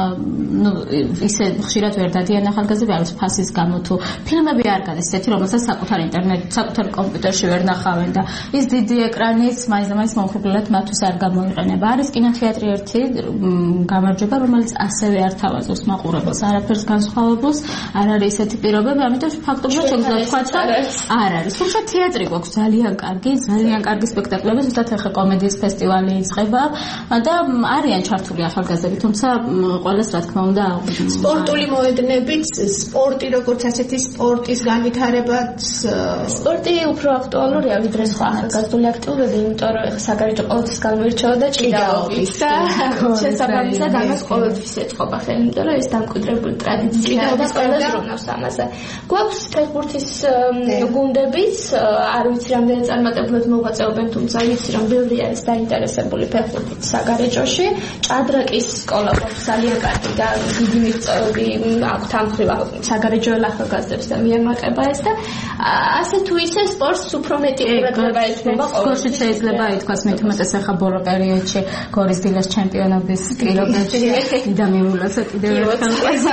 ნუ ისე ხშირად ვერ დადიან ახალგაზრდები, არის ფასის გამო თუ ფილმები არ გადის ესეთი, რომელსაც საკუთარ ინტერნეტ, საკუთარ კომპიუტერში ვერ ნახავენ და ის დიდი ეკრანით მაინც მომხიბლად მათთვის არ გამოიყენება. არის კინოთეატრი ერთი გამარჯვება, რომელიც ასევე არ თავაზობს მაყურებელს, არაფერს განსხვავებულს, არ არის ესეთი პირობები, ამიტომ ფაქტობრივად შეგვიძლია ვთქვათ, რომ არ არის. თუმცა თეატრი გვაქვს ძალიან კარგი სპექტაკლები, ზუსტად ახლა კომედიის ფესტივალი იწყება და არიან ჩართული ახალგაზრდები, თუმცა ყველას რა თქმა უნდა აღვნიშნოთ. სპორტული მოედნებით, სპორტი როგორც ასეთი სპორტის განვითარებაც, სპორტი უფრო აქტუალურია ვიდრე სხვა ახალგაზრდული აქტივობები, იმიტომ რომ ახლა საგარეჯო ყოველთვის განმირჩევა და ჭიდაობით და შესაბამისად ამას ყოველთვის ეწყობა ხელი, იმიტომ რომ ეს დამკვიდრებული ტრადიციაა და ყველა ზრუნავს ამაზე. გვაქვს ფეხბურთის გუნდებიც, არ ვიცი რამდენი წარმატებულად მოღვაწეობენ, თუმცა ვიცი რომ ბევრი არის დაინტერესებული ფეხბურთით საგარეჯოში. ჭადრაკის სკოლა გვაქვს ძალიან კარგი და დიდი მიღწევები აქვთ ამ მხრივ საგარეჯოელ ახალგაზრდებს და მიემატება ეს და ასე თუ ისე სპორტს უფრო მეტი ყურადღება ეთმობა ყოველთვის შეიძლება ითქვას მეტ-უმეტეს ახლა ბოლო პერიოდში გორის დილას ჩემპიონობის პირობებში და მიულოცა კიდევ ერთხელ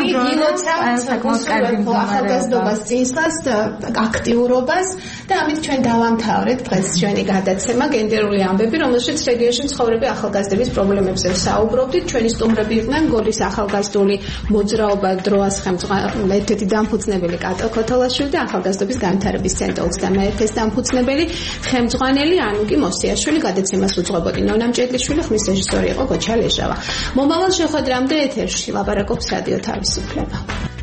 ახალგაზრდობას წინსვლას აქტიურობას და ამით ჩვენ დავამთავრეთ დღეს ჩვენი გადაცემა გენდერული ამბები, რომელშიც რეგიონში მცხოვრები ახალგაზრდების პრობლემებზე ვსაუბრობდით. ჩვენი სტუმრები იყვნენ გოლის ახალგაზრდული მოძრაობა დროას ერთ-ერთი დამფუძნებელი კატო ქოთოლაშვილი და ახალგაზრდობის განვითარების ცენტრი 21-ის დამფუძნებელი ხელმძღვანელი ანუკი მოსიაშვილი. გადაცემას უძღვებოდი ნონა მჭედლიშვილი, ხმის რეჟისორი იყო გოჩა ლეჟავა. მომავალ შეხვედრამდე ეთერში ლაპარაკობს რადიო თავისუფლება.